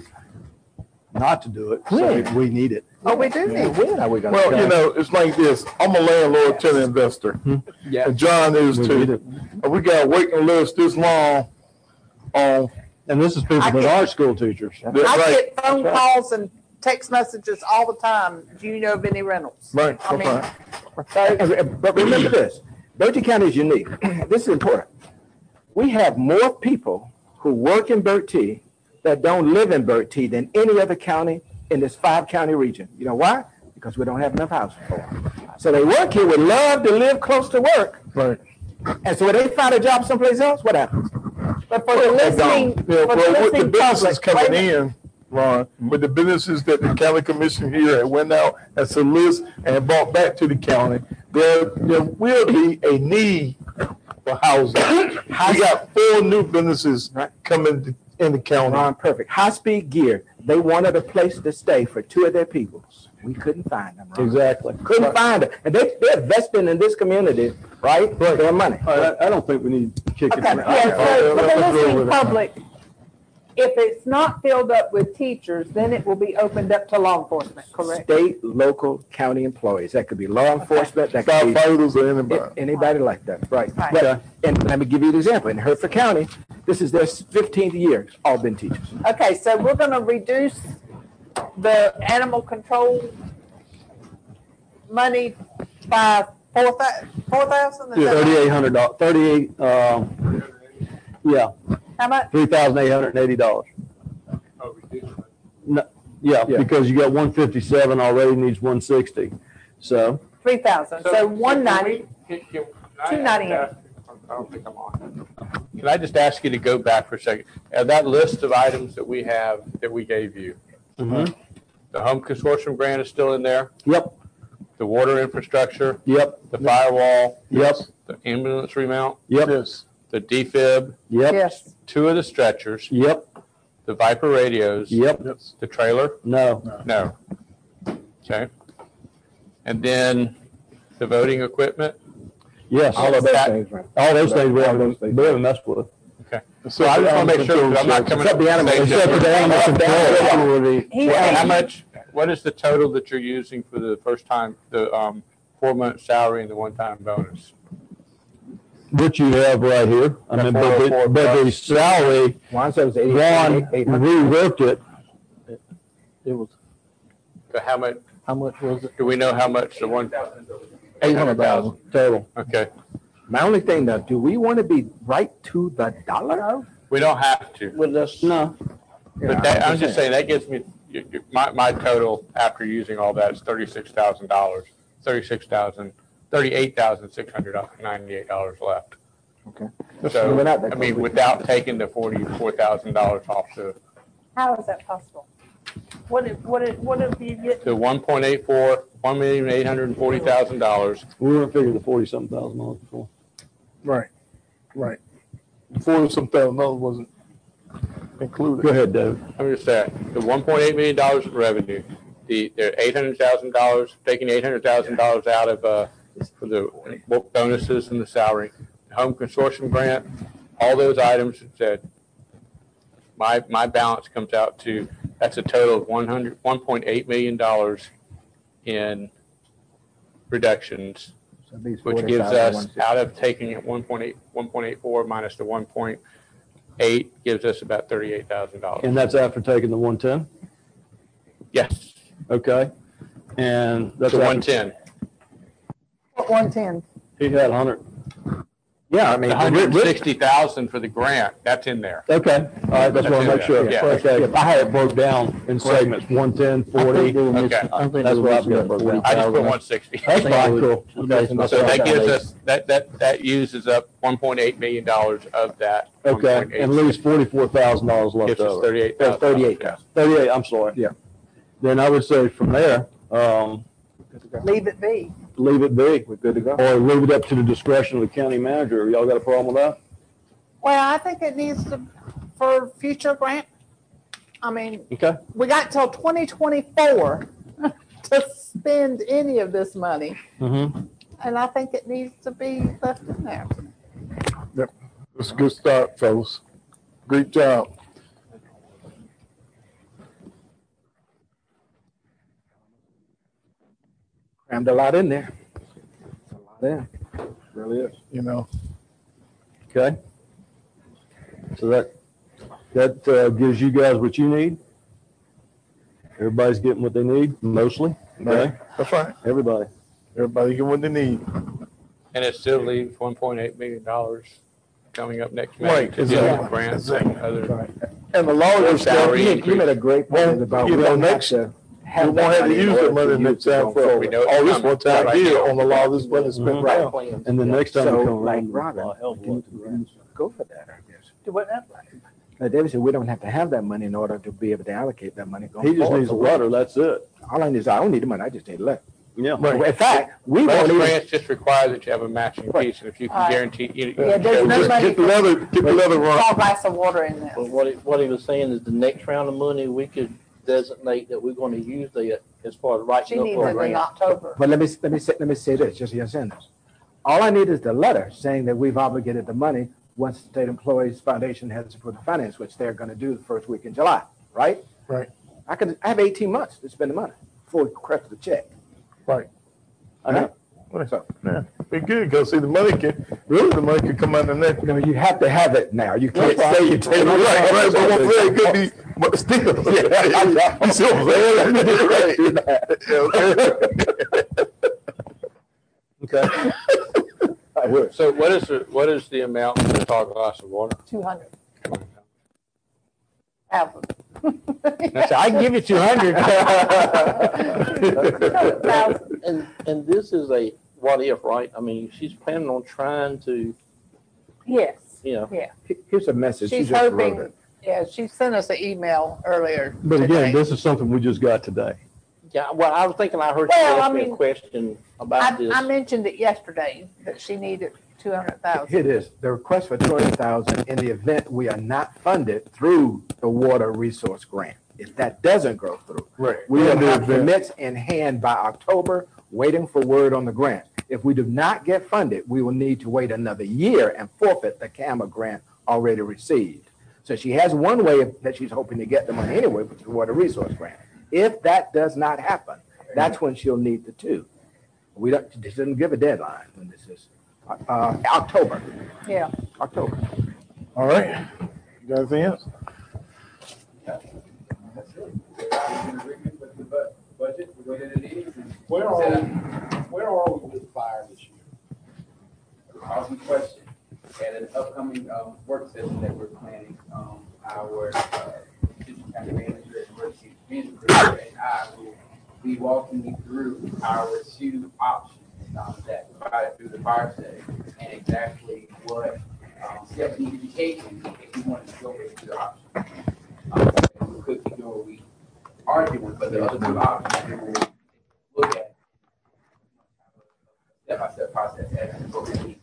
not to do it, say When? we need it. oh, we do Yeah, need, when are we gonna? Well, start? you know, it's like this. I'm a landlord tenant investor. Yeah. And John is We need too. it. And we got a waiting list this long on, And this is people I that get- are school teachers. that, I right, get phone calls and text messages all the time, do you know of any rentals? right, I mean, okay. So, but remember this, Bertie County is unique. This is important. We have more people who work in Bertie that don't live in Bertie than any other county in this five county region. You know why? Because we don't have enough housing for them. So they work here, would love to live close to work. Right. And so when they find a job someplace else, what happens? but for the listening, Yeah, for the well, with the listening businesses public, wait a coming minute. in, Ron, with the businesses that the county commission here had went out and solicit and brought back to the county, there, there will be a need for housing. We got four new businesses coming in the county. Ron, perfect. High Speed Gear, they wanted a place to stay for two of their people. We couldn't find them. Ron. Exactly. Couldn't find them. And they, they're investing in this community, right? Their money. I, I don't think we need to kick it. Okay, around. yeah, so Okay, for let's the go listening with it. public, if it's not filled up with teachers, then it will be opened up to law enforcement, correct? State, local, county employees. That could be law enforcement, that could be Firefighters or a- anybody. anybody like that, right? Right. But- And let me give you an example. In Hertford County, this is their fifteenth year, all been teachers. Okay, so we're gonna reduce the animal control money by four thou, four thousand? Yeah, thirty-eight hundred dollars, thirty-eight, um, yeah, How much? three thousand eight hundred and eighty dollars. No, yeah, Yeah. because you got one fifty-seven already, needs one sixty. So, Three thousand, so one ninety, Can- can- two ninety-eight. I don't think I'm on. Can I just ask you to go back for a second? Uh, that list of items that we have, that we gave you, Mhm. the home consortium grant is still in there? Yep, The water infrastructure, yep, the firewall, yep, the ambulance remount, yep, Yes. the D Fib, yep, Yes. two of the stretchers, yep, the Viper radios, yep. the trailer? No, No. Okay. And then the voting equipment? Yes, all of those That- things, right. all those things we All haven't, those things. we haven't messed with. Okay. So I just want to make sure, because I'm not coming. Except the animal- saying except just- for the animal control. He, Well, How much, what is the total that you're using for the first time, the um, four-month salary and the one-time bonus? What you have right here, I mean, but four oh the, four but the plus. salary, Juan said it was eighty, Ron eight hundred. reworked it. It was, So how much, how much was it? do we know how much the one? Eight hundred thousand. Total. Okay. My only thing though, do we want to be right to the dollar? We don't have to. Well, that's, No. But that, I'm just saying, that gives me, you- you- my, my total after using all that is thirty-six thousand dollars, thirty-six thousand, thirty-eight thousand, six hundred ninety-eight dollars left. Okay. So, We're not that I mean, close. without taking the forty-four thousand dollars off the, how is that possible? What if, what if, what if you get, the one point eight four, one million, eight hundred and forty thousand dollars. We weren't figuring the forty-something thousand dollars before. Right, right. Before some thousand dollars wasn't included. Go ahead, David. I'm just saying, the one point eight million dollars in revenue, the, they're eight hundred thousand dollars, taking eight hundred thousand dollars out of, uh, for the bonuses and the salary, home consortium grant, all those items said, my, my balance comes out to, that's a total of one hundred, one point eight million dollars in reductions, So these which forty gives thousand, us, one sixty. out of taking it one point eight, one point eight four minus the one point eight, gives us about thirty-eight thousand dollars. And that's after taking the one ten? Yes, Okay. And that's the after- one ten. what, one ten? He had a hundred. Yeah, I mean. The hundred and sixty thousand for the grant, that's in there. Okay, all right, that's what I make sure. Yeah. Okay, I had it broke down in segments, one ten, forty. Okay. I think That's it what I've was got broke down. I just put one sixty. That's fine, cool. Okay. So that gives us, that, that, that uses up one point eight million dollars of that. Okay, and leaves forty-four thousand dollars left Gives us over. thirty-eight Uh, thousand. Thirty-eight thousand. Thirty-eight, I'm sorry. Yeah. Then I would say from there, um, Leave it be. leave it be, We're good to go. or leave it up to the discretion of the county manager. Y'all got a problem with that? Well, I think it needs to, for future grant, I mean, Okay. we got till twenty twenty-four to spend any of this money, Mm-hmm. and I think it needs to be left in there. It's a good start, fellas. Great job. Crammed a lot in there. It's a lot in. Really is. You know, Okay. So that, that uh, gives you guys what you need? Everybody's getting what they need, mostly? Okay, that's right. everybody. Everybody get what they need. And it still leaves one point eight million dollars coming up next May. Right, to deal with exactly, Grants and exactly. other. Right. And the law Or is still, salary You made- you made a great point about. You we know, don't have next- to we have won't that have to money in use order that money to next use it time going for, forward. We know it's oh, this coming. one time Right deal now. on the law, this money spent Mhm. right. Plans. And the next time So, we come like around, Robin, I'll help can- you. can go for that, I guess. Do what now? Like David said, we don't have to have that money in order to be able to allocate that money going He just forward. needs a letter, that's it. All I need is, I don't need the money, I just need a letter. Yeah. In fact, we Most won't even, grants just require that you have a matching Right. piece, and if you All can right. guarantee. you- you Yeah, there's show no that- money. Get the leather, get the leather run. Tall glass of water in But this. what he, what he was saying is the next round of money, we could designate that we're gonna use that as far as She writing up needs for a it in grant. October. but let me, let me say, let me say this, just yes and this. All I need is the letter saying that we've obligated the money once the State Employees Foundation has approved the finance, which they're gonna do the first week in July, right? Right. I could, I have eighteen months to spend the money before we credit the check. Right. I know. So, yeah, be good, because see, the money can, really, the money can come out the next. You know, you have to have it now. You can't Right, say you take it. right, right, but one thing could be, but still. Yeah, You see what I'm saying? Right. Okay. I would. So what is, the what is the amount for a tall glass of water? Two hundred thousand. I said, I can give you two hundred. Thousand. And, and this is a what if, right? I mean, she's planning on trying to Yes, Yeah. yeah. Here's a message. She She's just wrote hoping, it. yeah, she sent us an email earlier. But again, today. this is something we just got today. Yeah, well, I was thinking I heard you Well, I ask me mean, a question about I, this. I mentioned it yesterday, that she needed two hundred thousand. Here it is. The request for two hundred thousand in the event we are not funded through the water resource grant. If that doesn't go through, Right. we will In the have event- permits in hand by October, waiting for word on the grant. If we do not get funded, we will need to wait another year and forfeit the C A M A grant already received. So she has one way that she's hoping to get the money anyway, which is the water resource grant. If that does not happen, that's when she'll need the two. We don't, this doesn't give a deadline when this is, uh, October, Yeah. October. All right. You got anything else? Budget, the way that it is. and- Where are we, where are we with fire this year? Awesome question. At an upcoming, um, work session that we're planning, um, our, uh, assistant county manager and emergency manager and I will be walking you through our two options, um, that provided through the fire study and exactly what, um, steps need to be taken if we want to go into the option. Um, we could be doing, we arguing, but the other two options we will look at step-by-step process as we go through.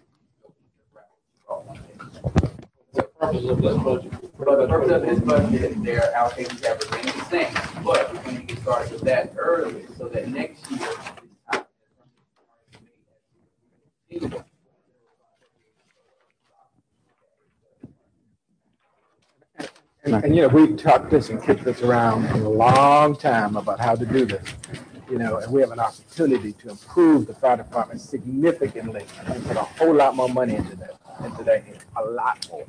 The purpose of this budget. For the purpose of this budget, their allocations have remained the same, but we're going to get started with that early so that next year. And, and, you know, we've talked this and kicked this around for a long time about how to do this. You know, and we have an opportunity to improve the fire department significantly and put a whole lot more money into that, into that, a lot more.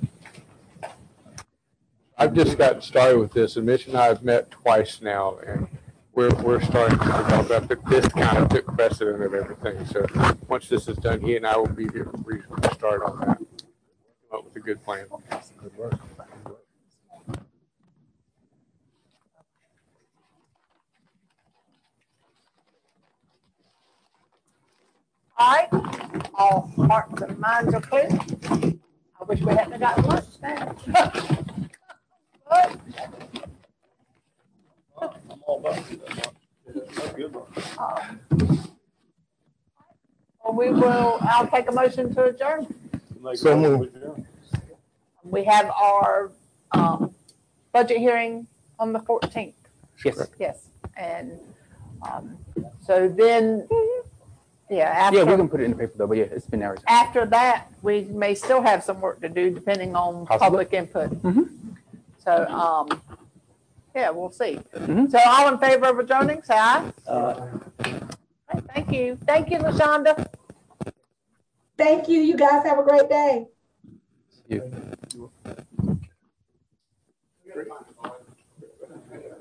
I've just gotten started with this, and Mitch and I have met twice now, and we're, we're starting to develop that, but this kind of took precedent of everything. So once this is done, he and I will be here, we start on that. Come up with a good plan. Good work. All right, all hearts and minds are clear. I wish we hadn't gotten lunch now. But, I'm all about it. That's a good one. um, well, we will, I'll take a motion to adjourn. So moved. We have our, um, budget hearing on the fourteenth. Yes. Yes, and, um, so then, yeah, after. Yeah, we can put it in the paper though, but yeah, it's been advertised. After that, we may still have some work to do depending on Possibly. public input. Mhm. So, um, yeah, we'll see. Mhm. So all in favor of adjourning, say aye. Uh, Right, thank you. Thank you, LaShonda. Thank you. You guys have a great day. You.